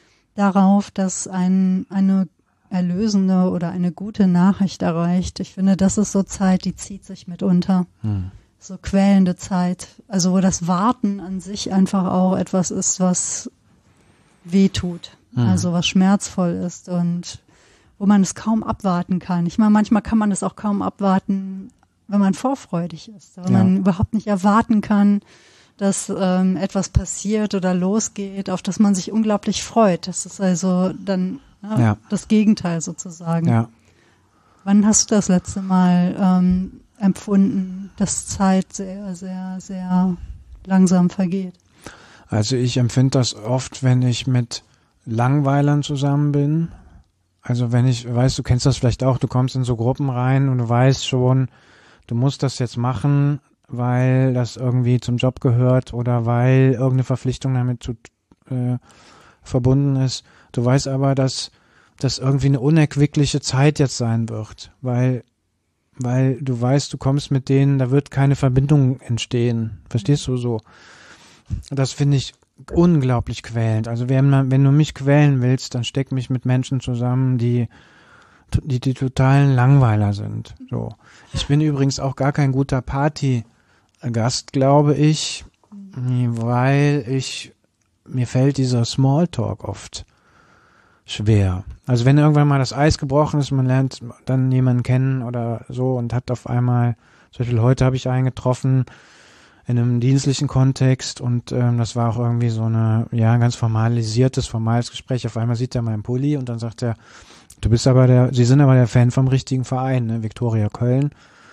A: darauf, dass ein, eine erlösende oder eine gute Nachricht erreicht. Ich finde, das ist so Zeit, die zieht sich mitunter. Hm. So quälende Zeit. Also wo das Warten an sich einfach auch etwas ist, was wehtut. Hm. Also was schmerzvoll ist und wo man es kaum abwarten kann. Ich meine, manchmal kann man es auch kaum abwarten, wenn man vorfreudig ist. Wenn ja. man überhaupt nicht erwarten kann, dass ähm, etwas passiert oder losgeht, auf das man sich unglaublich freut. Das ist also dann ja, ja. das Gegenteil sozusagen.
B: Ja.
A: Wann hast du das letzte Mal ähm, empfunden, dass Zeit sehr, sehr, sehr langsam vergeht?
B: Also ich empfinde das oft, wenn ich mit Langweilern zusammen bin. Also wenn ich, weißt du, kennst das vielleicht auch, du kommst in so Gruppen rein und du weißt schon, du musst das jetzt machen, weil das irgendwie zum Job gehört oder weil irgendeine Verpflichtung damit zu, äh, verbunden ist. Du weißt aber, dass das irgendwie eine unerquickliche Zeit jetzt sein wird, weil weil du weißt, du kommst mit denen, da wird keine Verbindung entstehen. Verstehst du so? Das finde ich unglaublich quälend. Also wenn, man, wenn du mich quälen willst, dann steck mich mit Menschen zusammen, die die, die totalen Langweiler sind. So. Ich bin übrigens auch gar kein guter Partygast, glaube ich, weil ich mir fällt dieser Smalltalk oft schwer. Also wenn irgendwann mal das Eis gebrochen ist, man lernt dann jemanden kennen oder so und hat auf einmal, zum Beispiel heute habe ich einen getroffen in einem dienstlichen Kontext und ähm, das war auch irgendwie so eine, ja, ganz formalisiertes, formales Gespräch. Auf einmal sieht er meinen Pulli und dann sagt er, du bist aber der, Sie sind aber der Fan vom richtigen Verein, ne, Viktoria Köln.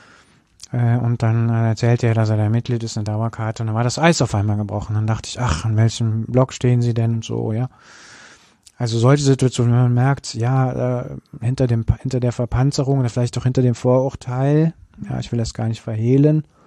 B: Äh, und dann äh, erzählt er, dass er da Mitglied ist, eine Dauerkarte und dann war das Eis auf einmal gebrochen. Dann dachte ich, ach, an welchem Block stehen Sie denn und so, ja. Also solche Situationen, wenn man merkt, ja, äh, hinter dem, hinter der Verpanzerung oder vielleicht auch hinter dem Vorurteil, ja, ich will das gar nicht verhehlen,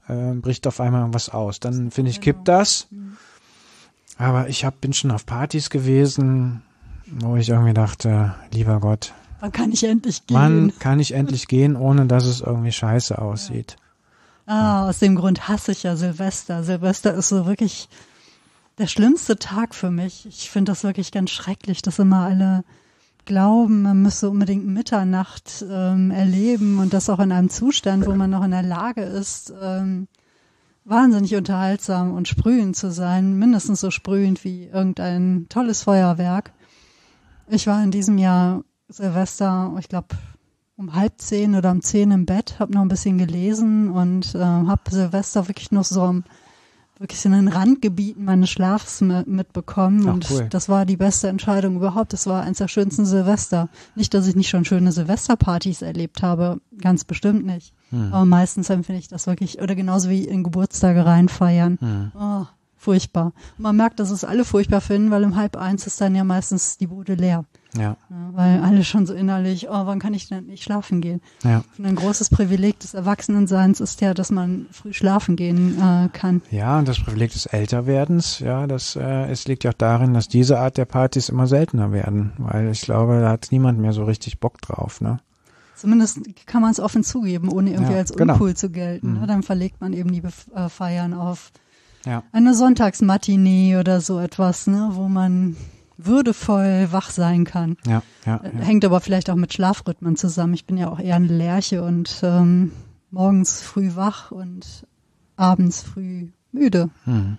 B: äh, bricht auf einmal irgendwas aus. Dann finde ich, kippt das. Mhm. Aber ich hab, bin schon auf Partys gewesen, wo ich irgendwie dachte, lieber Gott,
A: wann kann ich endlich gehen?
B: Wann kann ich endlich gehen, ohne dass es irgendwie scheiße aussieht?
A: Ja. Ah, aus dem Grund hasse ich ja Silvester. Silvester ist so wirklich der schlimmste Tag für mich. Ich finde das wirklich ganz schrecklich, dass immer alle glauben, man müsse unbedingt Mitternacht ähm, erleben und das auch in einem Zustand, wo man noch in der Lage ist, ähm, wahnsinnig unterhaltsam und sprühend zu sein, mindestens so sprühend wie irgendein tolles Feuerwerk. Ich war in diesem Jahr Silvester, ich glaube, um halb zehn oder um zehn im Bett, habe noch ein bisschen gelesen und äh, habe Silvester wirklich noch so am wirklich in den Randgebieten meines Schlafs mitbekommen.
B: Ach,
A: und
B: cool.
A: Das war die beste Entscheidung überhaupt. Das war eins der schönsten Silvester. Nicht, dass ich nicht schon schöne Silvesterpartys erlebt habe, ganz bestimmt nicht. Hm. Aber meistens empfinde ich das wirklich, oder genauso wie in Geburtstage reinfeiern. Hm. Oh, furchtbar. Und man merkt, dass es alle furchtbar finden, weil um halb eins ist dann ja meistens die Bude leer.
B: Ja.
A: Ja, weil alle schon so innerlich, oh, wann kann ich denn nicht schlafen gehen?
B: Ja.
A: Und ein großes Privileg des Erwachsenenseins ist ja, dass man früh schlafen gehen äh, kann.
B: Ja, und das Privileg des Älterwerdens, ja, das äh, es liegt ja auch darin, dass diese Art der Partys immer seltener werden, weil ich glaube, da hat niemand mehr so richtig Bock drauf, ne?
A: Zumindest kann man es offen zugeben, ohne irgendwie
B: ja,
A: als
B: genau.
A: uncool zu gelten.
B: Mhm.
A: Ne? Dann verlegt man eben die Bef- äh, Feiern auf
B: ja.
A: eine Sonntagsmatinee oder so etwas, ne, wo man würdevoll wach sein kann.
B: Ja, ja,
A: ja.
B: ja.
A: Hängt aber vielleicht auch mit Schlafrhythmen zusammen. Ich bin ja auch eher eine Lerche und ähm, morgens früh wach und abends früh müde.
B: Mhm.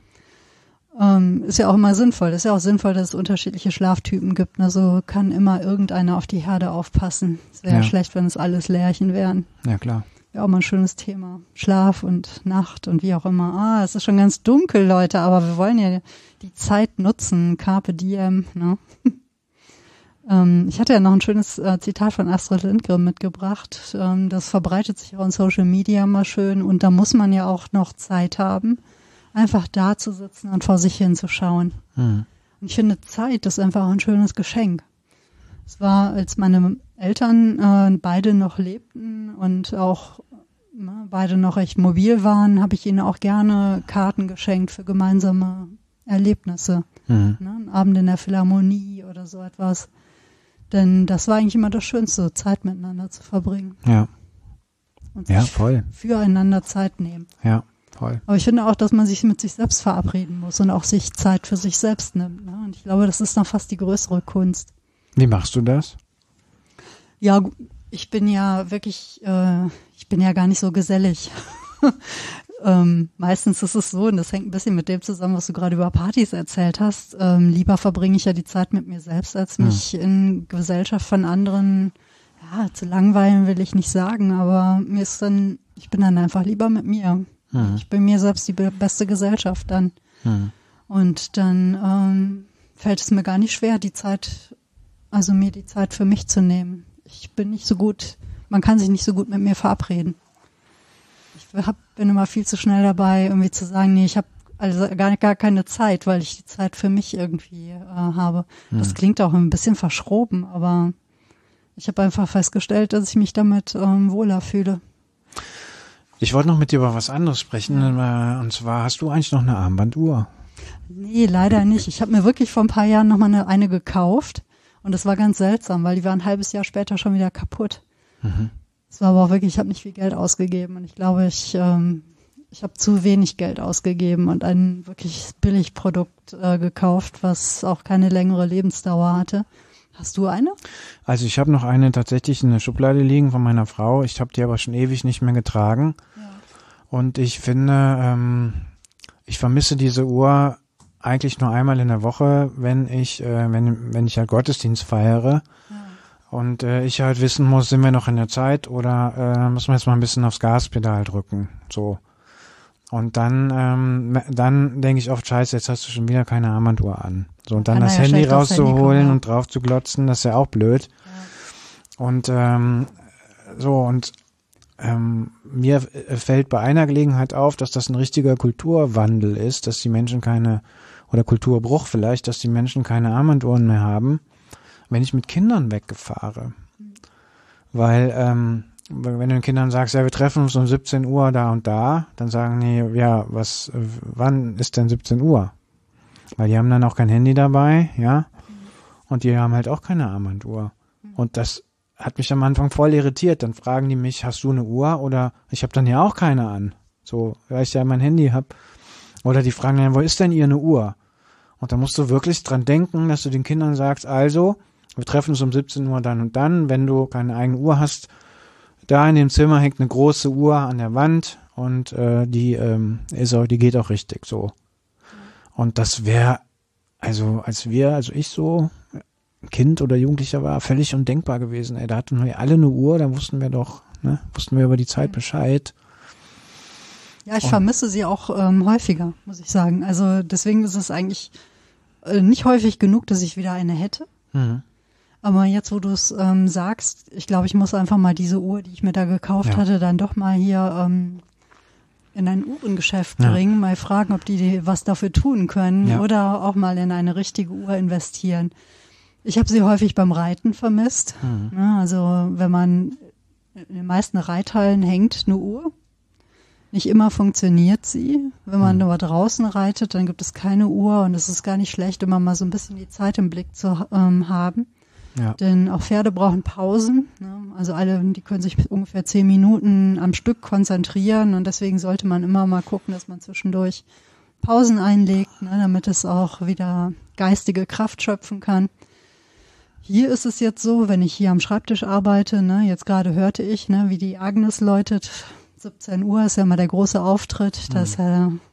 A: Ähm, ist ja auch immer sinnvoll. Ist ja auch sinnvoll, dass es unterschiedliche Schlaftypen gibt. Ne? So kann immer irgendeiner auf die Herde aufpassen. Es wäre ja. ja schlecht, wenn es alles Lerchen wären.
B: Ja, klar.
A: Ja, auch mal ein schönes Thema. Schlaf und Nacht und wie auch immer. Ah, es ist schon ganz dunkel, Leute, aber wir wollen ja die Zeit nutzen. Carpe diem, ne? ähm, ich hatte ja noch ein schönes äh, Zitat von Astrid Lindgren mitgebracht. Ähm, das verbreitet sich auch in Social Media mal schön und da muss man ja auch noch Zeit haben, einfach da zu sitzen und vor sich hinzuschauen.
B: Hm.
A: Und ich finde, Zeit ist einfach auch ein schönes Geschenk. Es war, als meine Eltern äh, beide noch lebten und auch ne, beide noch recht mobil waren, habe ich ihnen auch gerne Karten geschenkt für gemeinsame Erlebnisse.
B: Mhm.
A: Ne, ein Abend in der Philharmonie oder so etwas. Denn das war eigentlich immer das Schönste, Zeit miteinander zu verbringen.
B: Ja.
A: Und
B: Ja,
A: sich
B: voll.
A: füreinander Zeit nehmen.
B: Ja, voll.
A: Aber ich finde auch, dass man sich mit sich selbst verabreden muss und auch sich Zeit für sich selbst nimmt. Ne? Und ich glaube, das ist noch fast die größere Kunst.
B: Wie machst du das?
A: Ja, ich bin ja wirklich, äh, ich bin ja gar nicht so gesellig. ähm, meistens ist es so, und das hängt ein bisschen mit dem zusammen, was du gerade über Partys erzählt hast. Ähm, lieber verbringe ich ja die Zeit mit mir selbst, als mich hm. in Gesellschaft von anderen, ja, zu langweilen will ich nicht sagen, aber mir ist dann, ich bin dann einfach lieber mit mir. Hm. Ich bin mir selbst die be- beste Gesellschaft dann. Hm. Und dann ähm, fällt es mir gar nicht schwer, die Zeit, also mir die Zeit für mich zu nehmen. Ich bin nicht so gut, man kann sich nicht so gut mit mir verabreden. Ich hab, bin immer viel zu schnell dabei, irgendwie zu sagen, nee, ich habe also gar, gar keine Zeit, weil ich die Zeit für mich irgendwie äh, habe. Hm. Das klingt auch ein bisschen verschroben, aber ich habe einfach festgestellt, dass ich mich damit ähm, wohler fühle.
B: Ich wollte noch mit dir über was anderes sprechen, und zwar, hast du eigentlich noch eine Armbanduhr?
A: Nee, leider nicht. Ich habe mir wirklich vor ein paar Jahren noch mal eine, eine gekauft. Und das war ganz seltsam, weil die war ein halbes Jahr später schon wieder kaputt. Mhm. Das war aber auch wirklich, ich habe nicht viel Geld ausgegeben und ich glaube, ich ähm, ich habe zu wenig Geld ausgegeben und ein wirklich Billigprodukt äh, gekauft, was auch keine längere Lebensdauer hatte. Hast du eine?
B: Also ich habe noch eine tatsächlich in der Schublade liegen von meiner Frau. Ich habe die aber schon ewig nicht mehr getragen. Ja. Und ich finde, ähm, ich vermisse diese Uhr eigentlich nur einmal in der Woche, wenn ich, äh, wenn, wenn ich halt Gottesdienst feiere. Ja. Und äh, ich halt wissen muss, sind wir noch in der Zeit oder äh, müssen wir jetzt mal ein bisschen aufs Gaspedal drücken. So. Und dann, ähm, dann denke ich oft, scheiße, jetzt hast du schon wieder keine Armbanduhr an. So, und dann das ja Handy rauszuholen Handy und drauf zu glotzen, das ist ja auch blöd. Ja. Und ähm, so, und ähm, mir fällt bei einer Gelegenheit auf, dass das ein richtiger Kulturwandel ist, dass die Menschen keine, oder Kulturbruch vielleicht, dass die Menschen keine Armbanduhren mehr haben, wenn ich mit Kindern weggefahre. Mhm. Weil ähm, wenn du den Kindern sagst, ja, wir treffen uns um siebzehn Uhr da und da, dann sagen die, ja, was, wann ist denn siebzehn Uhr? Weil die haben dann auch kein Handy dabei, ja, und die haben halt auch keine Armbanduhr. Und das hat mich am Anfang voll irritiert. Dann fragen die mich, hast du eine Uhr? Oder ich habe dann ja auch keine an. So, weil ich ja mein Handy habe. Oder die fragen dann, wo ist denn ihr eine Uhr? Und da musst du wirklich dran denken, dass du den Kindern sagst, also, wir treffen uns um siebzehn Uhr dann und dann. Wenn du keine eigene Uhr hast, da in dem Zimmer hängt eine große Uhr an der Wand und äh, die ähm, ist auch, die geht auch richtig so. Und das wäre, also als wir, also ich so Kind oder Jugendlicher war, völlig undenkbar gewesen. Ey, da hatten wir alle eine Uhr, da wussten wir doch, ne, wussten wir über die Zeit Bescheid.
A: Ja, ich und vermisse sie auch ähm, häufiger, muss ich sagen. Also deswegen ist es eigentlich äh, nicht häufig genug, dass ich wieder eine hätte. Mhm. Aber jetzt, wo du es ähm, sagst, ich glaube, ich muss einfach mal diese Uhr, die ich mir da gekauft ja. hatte, dann doch mal hier ähm, in ein Uhrengeschäft ja. bringen, mal fragen, ob die was dafür tun können ja. oder auch mal in eine richtige Uhr investieren. Ich habe sie häufig beim Reiten vermisst. Mhm. Ja, also wenn man in den meisten Reithallen hängt eine Uhr. Nicht immer funktioniert sie. Wenn man mhm. nur draußen reitet, dann gibt es keine Uhr und es ist gar nicht schlecht, immer mal so ein bisschen die Zeit im Blick zu ähm, haben. Ja. Denn auch Pferde brauchen Pausen. Ne? Also alle, die können sich ungefähr zehn Minuten am Stück konzentrieren und deswegen sollte man immer mal gucken, dass man zwischendurch Pausen einlegt, ne? Damit es auch wieder geistige Kraft schöpfen kann. Hier ist es jetzt so, wenn ich hier am Schreibtisch arbeite, ne, jetzt gerade hörte ich, ne, wie die Agnes läutet, siebzehn Uhr ist ja mal der große Auftritt, dass er äh,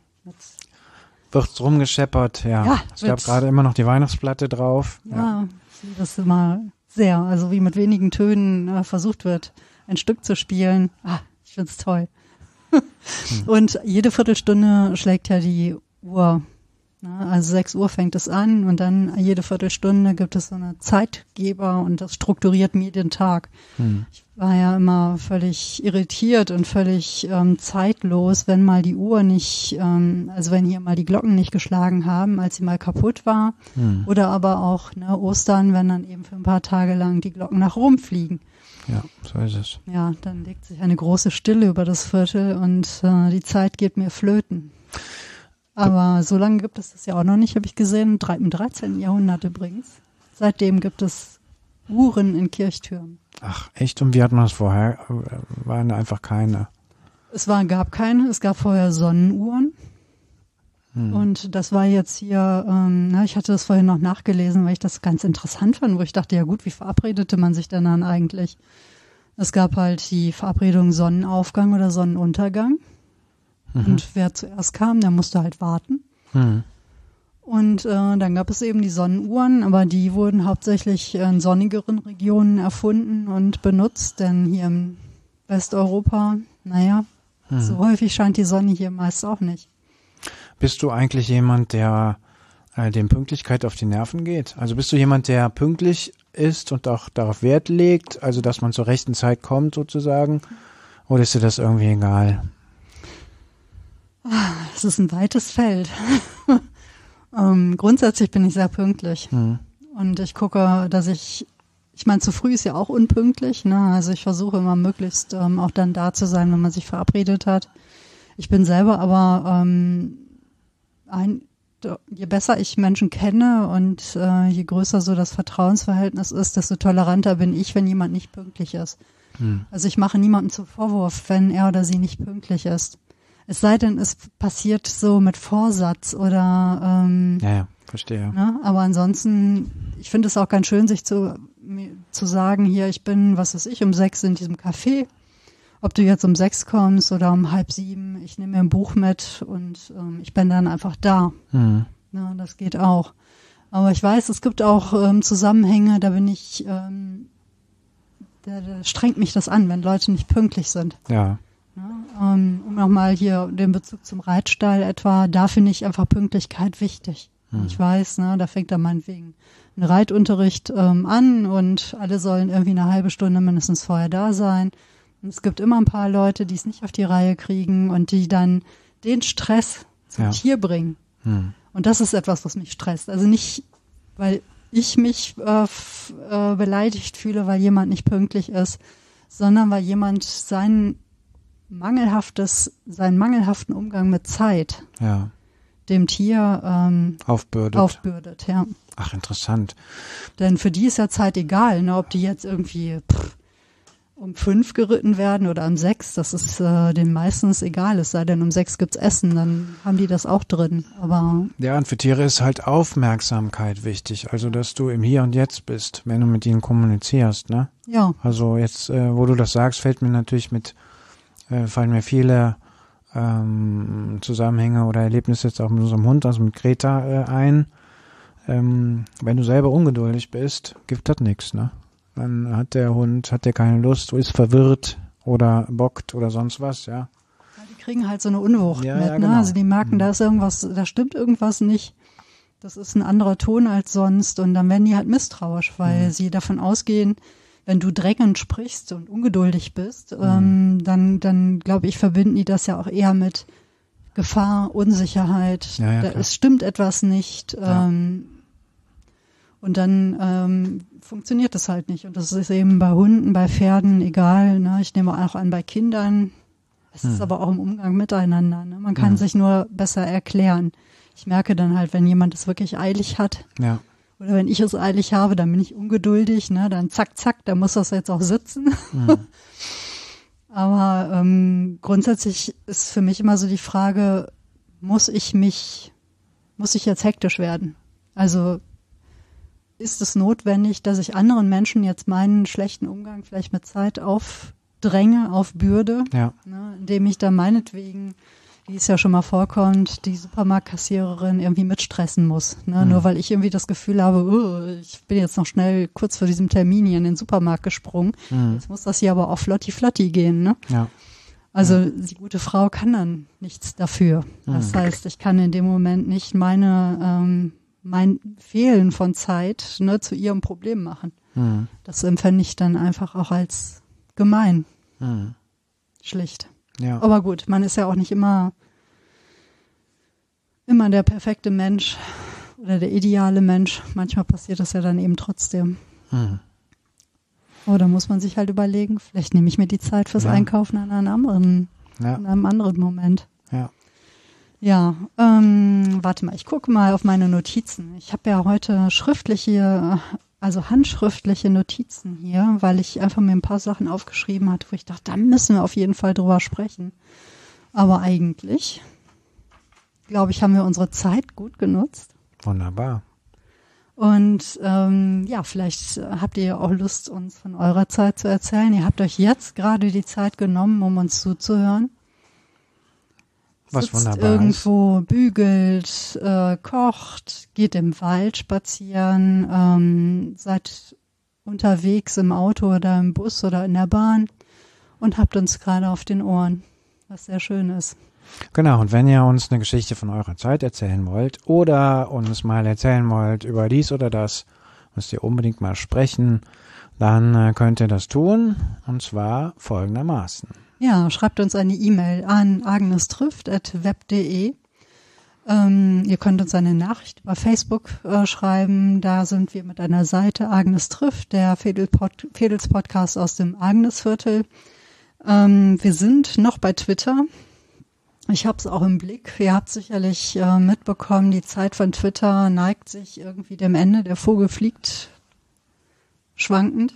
B: wird rumgescheppert, ja. ja es gab gerade immer noch die Weihnachtsplatte drauf.
A: Ja, ja. Das ist immer sehr, also wie mit wenigen Tönen äh, versucht wird, ein Stück zu spielen. Ah, ich find's toll. hm. Und jede Viertelstunde schlägt ja die Uhr. Also sechs Uhr fängt es an und dann jede Viertelstunde gibt es so eine Zeitgeber und das strukturiert mir den Tag. Hm. Ich war ja immer völlig irritiert und völlig ähm, zeitlos, wenn mal die Uhr nicht, ähm, also wenn hier mal die Glocken nicht geschlagen haben, als sie mal kaputt war. Hm. Oder aber auch ne, Ostern, wenn dann eben für ein paar Tage lang die Glocken nach Rom fliegen.
B: Ja, so ist es.
A: Ja, dann legt sich eine große Stille über das Viertel und äh, die Zeit geht mir flöten. Aber so lange gibt es das ja auch noch nicht, habe ich gesehen, im dreizehnten Jahrhundert übrigens. Seitdem gibt es Uhren in Kirchtürmen.
B: Ach, echt? Und wie hat man das vorher? Waren einfach keine?
A: Es war, gab keine, es gab vorher Sonnenuhren. Hm. Und das war jetzt hier, ähm, na, ich hatte das vorhin noch nachgelesen, weil ich das ganz interessant fand, wo ich dachte, ja gut, wie verabredete man sich denn dann eigentlich? Es gab halt die Verabredung Sonnenaufgang oder Sonnenuntergang. Mhm. Und wer zuerst kam, der musste halt warten. Mhm. Und äh, dann gab es eben die Sonnenuhren, aber die wurden hauptsächlich in sonnigeren Regionen erfunden und benutzt, denn hier in Westeuropa, naja, mhm. so häufig scheint die Sonne hier meist auch nicht.
B: Bist du eigentlich jemand, der äh, dem Pünktlichkeit auf die Nerven geht? Also bist du jemand, der pünktlich ist und auch darauf Wert legt, also dass man zur rechten Zeit kommt sozusagen? Oder ist dir das irgendwie egal?
A: Es ist ein weites Feld. ähm, grundsätzlich bin ich sehr pünktlich. Mhm. Und ich gucke, dass ich, ich meine, zu früh ist ja auch unpünktlich, ne? Also ich versuche immer möglichst ähm, auch dann da zu sein, wenn man sich verabredet hat. Ich bin selber aber, ähm, ein, je besser ich Menschen kenne und äh, je größer so das Vertrauensverhältnis ist, desto toleranter bin ich, wenn jemand nicht pünktlich ist. Mhm. Also ich mache niemandem zum Vorwurf, wenn er oder sie nicht pünktlich ist. Es sei denn, es passiert so mit Vorsatz oder ähm,
B: ja, ja, verstehe.
A: Ne? Aber ansonsten, ich finde es auch ganz schön, sich zu, zu sagen, hier, ich bin, was weiß ich, um sechs in diesem Café. Ob du jetzt um sechs kommst oder um halb sieben, ich nehme mir ein Buch mit und ähm, ich bin dann einfach da. Mhm. Ne, das geht auch. Aber ich weiß, es gibt auch ähm, Zusammenhänge, da bin ich, ähm, da, da strengt mich das an, wenn Leute nicht pünktlich sind.
B: Ja.
A: Ja, um nochmal hier den Bezug zum Reitstall etwa, da finde ich einfach Pünktlichkeit wichtig. Hm. Ich weiß, ne, da fängt dann meinetwegen ein Reitunterricht ähm, an und alle sollen irgendwie eine halbe Stunde mindestens vorher da sein. Und es gibt immer ein paar Leute, die es nicht auf die Reihe kriegen und die dann den Stress zum ja. Tier bringen. Hm. Und das ist etwas, was mich stresst. Also nicht, weil ich mich äh, f- äh, beleidigt fühle, weil jemand nicht pünktlich ist, sondern weil jemand sein mangelhaftes, seinen mangelhaften Umgang mit Zeit
B: ja.
A: dem Tier ähm,
B: aufbürdet.
A: aufbürdet, ja.
B: Ach, interessant.
A: Denn für die ist ja Zeit egal, ne, ob die jetzt irgendwie pff, um fünf geritten werden oder um sechs, das ist äh, denen meistens egal, es sei denn, um sechs gibt's Essen, dann haben die das auch drin. Aber
B: ja, und für Tiere ist halt Aufmerksamkeit wichtig, also dass du im Hier und Jetzt bist, wenn du mit ihnen kommunizierst, ne?
A: ja,
B: Also jetzt, äh, wo du das sagst, fällt mir natürlich mit, äh, fallen mir viele ähm, Zusammenhänge oder Erlebnisse jetzt auch mit unserem Hund, also mit Greta äh, ein. Ähm, wenn du selber ungeduldig bist, gibt das nichts, ne? Dann hat der Hund, hat der keine Lust, ist verwirrt oder bockt oder sonst was, ja.
A: die kriegen halt so eine Unwucht
B: Ja,
A: mit,
B: ja,
A: ne?
B: genau.
A: Also die merken,
B: Mhm.
A: da ist irgendwas, da stimmt irgendwas nicht. Das ist ein anderer Ton als sonst und dann werden die halt misstrauisch, weil
B: Mhm.
A: sie davon ausgehen, wenn du drängend sprichst und ungeduldig bist, mhm. ähm, dann, dann glaube ich, verbinden die das ja auch eher mit Gefahr, Unsicherheit.
B: Ja, ja,
A: da
B: klar.
A: es stimmt etwas nicht.
B: Ja.
A: Ähm, und dann ähm, funktioniert das halt nicht. Und das ist eben bei Hunden, bei Pferden egal. Ne? Ich nehme auch an, bei Kindern. Es
B: Hm.
A: ist aber auch im Umgang miteinander. Ne? Man kann
B: Hm.
A: sich nur besser erklären. Ich merke dann halt, wenn jemand es wirklich eilig hat
B: Ja.
A: oder wenn ich es eilig habe, dann bin ich ungeduldig. Ne? Dann zack, zack, da muss das jetzt auch sitzen.
B: Hm.
A: Aber ähm, grundsätzlich ist für mich immer so die Frage, muss ich mich, muss ich jetzt hektisch werden? Also ist es notwendig, dass ich anderen Menschen jetzt meinen schlechten Umgang vielleicht mit Zeit aufdränge, aufbürde,
B: Ja.
A: ne, indem ich da meinetwegen, wie es ja schon mal vorkommt, die Supermarktkassiererin irgendwie mitstressen muss. Ne,
B: Mhm.
A: Nur weil ich irgendwie das Gefühl habe, oh, ich bin jetzt noch schnell kurz vor diesem Termin hier in den Supermarkt gesprungen.
B: Mhm.
A: Jetzt muss das hier aber auch flotti-flotti gehen. Ne?
B: Ja.
A: Also die gute Frau kann dann nichts dafür. Das
B: Mhm.
A: heißt, ich kann in dem Moment nicht meine ähm, mein Fehlen von Zeit ne, zu ihrem Problem machen.
B: Mhm.
A: Das empfände ich dann einfach auch als gemein,
B: Mhm.
A: schlicht.
B: Ja.
A: Aber gut, man ist ja auch nicht immer immer der perfekte Mensch oder der ideale Mensch. Manchmal passiert das ja dann eben trotzdem.
B: Mhm.
A: Aber da muss man sich halt überlegen, vielleicht nehme ich mir die Zeit fürs
B: Ja.
A: Einkaufen an einem anderen,
B: Ja.
A: an einem anderen Moment.
B: Ja.
A: Ja, ähm, warte mal, ich gucke mal auf meine Notizen. Ich habe ja heute schriftliche, also handschriftliche Notizen hier, weil ich einfach mir ein paar Sachen aufgeschrieben hatte, wo ich dachte, da müssen wir auf jeden Fall drüber sprechen. Aber eigentlich, glaube ich, haben wir unsere Zeit gut genutzt.
B: Wunderbar.
A: Und ähm, ja, vielleicht habt ihr ja auch Lust, uns von eurer Zeit zu erzählen. Ihr habt euch jetzt gerade die Zeit genommen, um uns zuzuhören.
B: Was
A: Sitzt
B: wunderbar
A: irgendwo, bügelt, äh, kocht, geht im Wald spazieren, ähm, seid unterwegs im Auto oder im Bus oder in der Bahn und habt uns gerade auf den Ohren, was sehr schön ist.
B: Genau, und wenn ihr uns eine Geschichte von eurer Zeit erzählen wollt oder uns mal erzählen wollt über dies oder das, müsst ihr unbedingt mal sprechen, dann äh, könnt ihr das tun, und zwar folgendermaßen.
A: Ja, schreibt uns eine E-Mail an agnestrifft at web punkt de. Ähm, ihr könnt uns eine Nachricht über Facebook äh, schreiben. Da sind wir mit einer Seite Agnes trifft, der Fedels-Pod- Fedels-Podcast aus dem Agnesviertel. Ähm, wir sind noch bei Twitter. Ich habe es auch im Blick. Ihr habt sicherlich äh, mitbekommen, die Zeit von Twitter neigt sich irgendwie dem Ende. Der Vogel fliegt schwankend.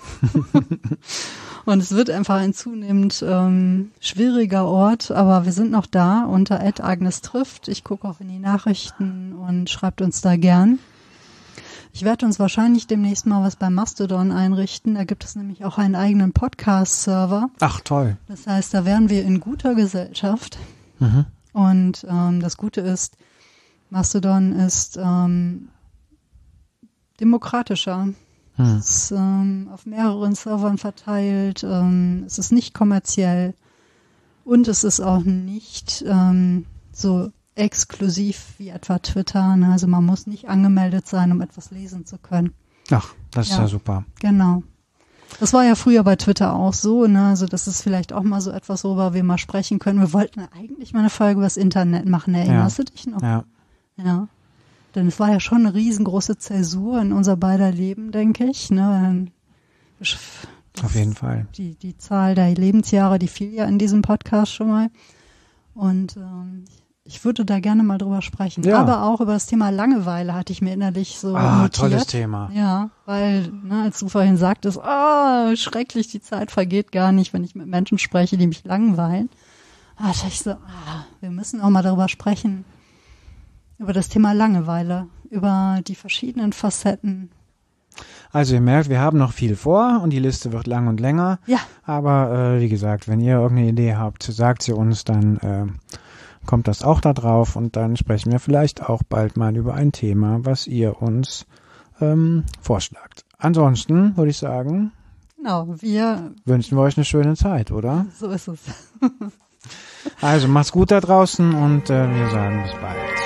A: Und es wird einfach ein zunehmend ähm, schwieriger Ort, aber wir sind noch da unter at Agnes trifft. Ich gucke auch in die Nachrichten und schreibt uns da gern. Ich werde uns wahrscheinlich demnächst mal was bei Mastodon einrichten. Da gibt es nämlich auch einen eigenen Podcast-Server.
B: Ach, toll.
A: Das heißt, da wären wir in guter Gesellschaft.
B: Mhm.
A: Und ähm, das Gute ist, Mastodon ist ähm, demokratischer.
B: Hm.
A: Es ist ähm, auf mehreren Servern verteilt, ähm, es ist nicht kommerziell und es ist auch nicht ähm, so exklusiv wie etwa Twitter. Ne? Also man muss nicht angemeldet sein, um etwas lesen zu können.
B: Ach, das ist
A: Ja.
B: ja super.
A: Genau. Das war ja früher bei Twitter auch so, ne? Also das ist vielleicht auch mal so etwas, worüber wir mal sprechen können. Wir wollten eigentlich mal eine Folge über das Internet machen, erinnerst du dich noch?
B: Ja.
A: Ja. Denn es war ja schon eine riesengroße Zäsur in unser beider Leben, denke ich. Ne? Das,
B: auf jeden Fall.
A: Die, die Zahl der Lebensjahre, die fiel ja in diesem Podcast schon mal. Und ähm, ich würde da gerne mal drüber sprechen.
B: Ja.
A: Aber auch über das Thema Langeweile hatte ich mir innerlich so
B: Ah,
A: notiert.
B: tolles Thema.
A: Ja, weil, ne, als du vorhin sagtest, oh, schrecklich, die Zeit vergeht gar nicht, wenn ich mit Menschen spreche, die mich langweilen. Da dachte ich so, ah, wir müssen auch mal darüber sprechen, über das Thema Langeweile, über die verschiedenen Facetten.
B: Also ihr merkt, wir haben noch viel vor und die Liste wird lang und länger.
A: Ja.
B: Aber äh, wie gesagt, wenn ihr irgendeine Idee habt, sagt sie uns, dann äh, kommt das auch da drauf und dann sprechen wir vielleicht auch bald mal über ein Thema, was ihr uns ähm, vorschlagt. Ansonsten würde ich sagen,
A: Genau, wir
B: wünschen wir euch eine schöne Zeit, oder?
A: So ist es.
B: Also macht's gut da draußen und äh, wir sagen bis bald.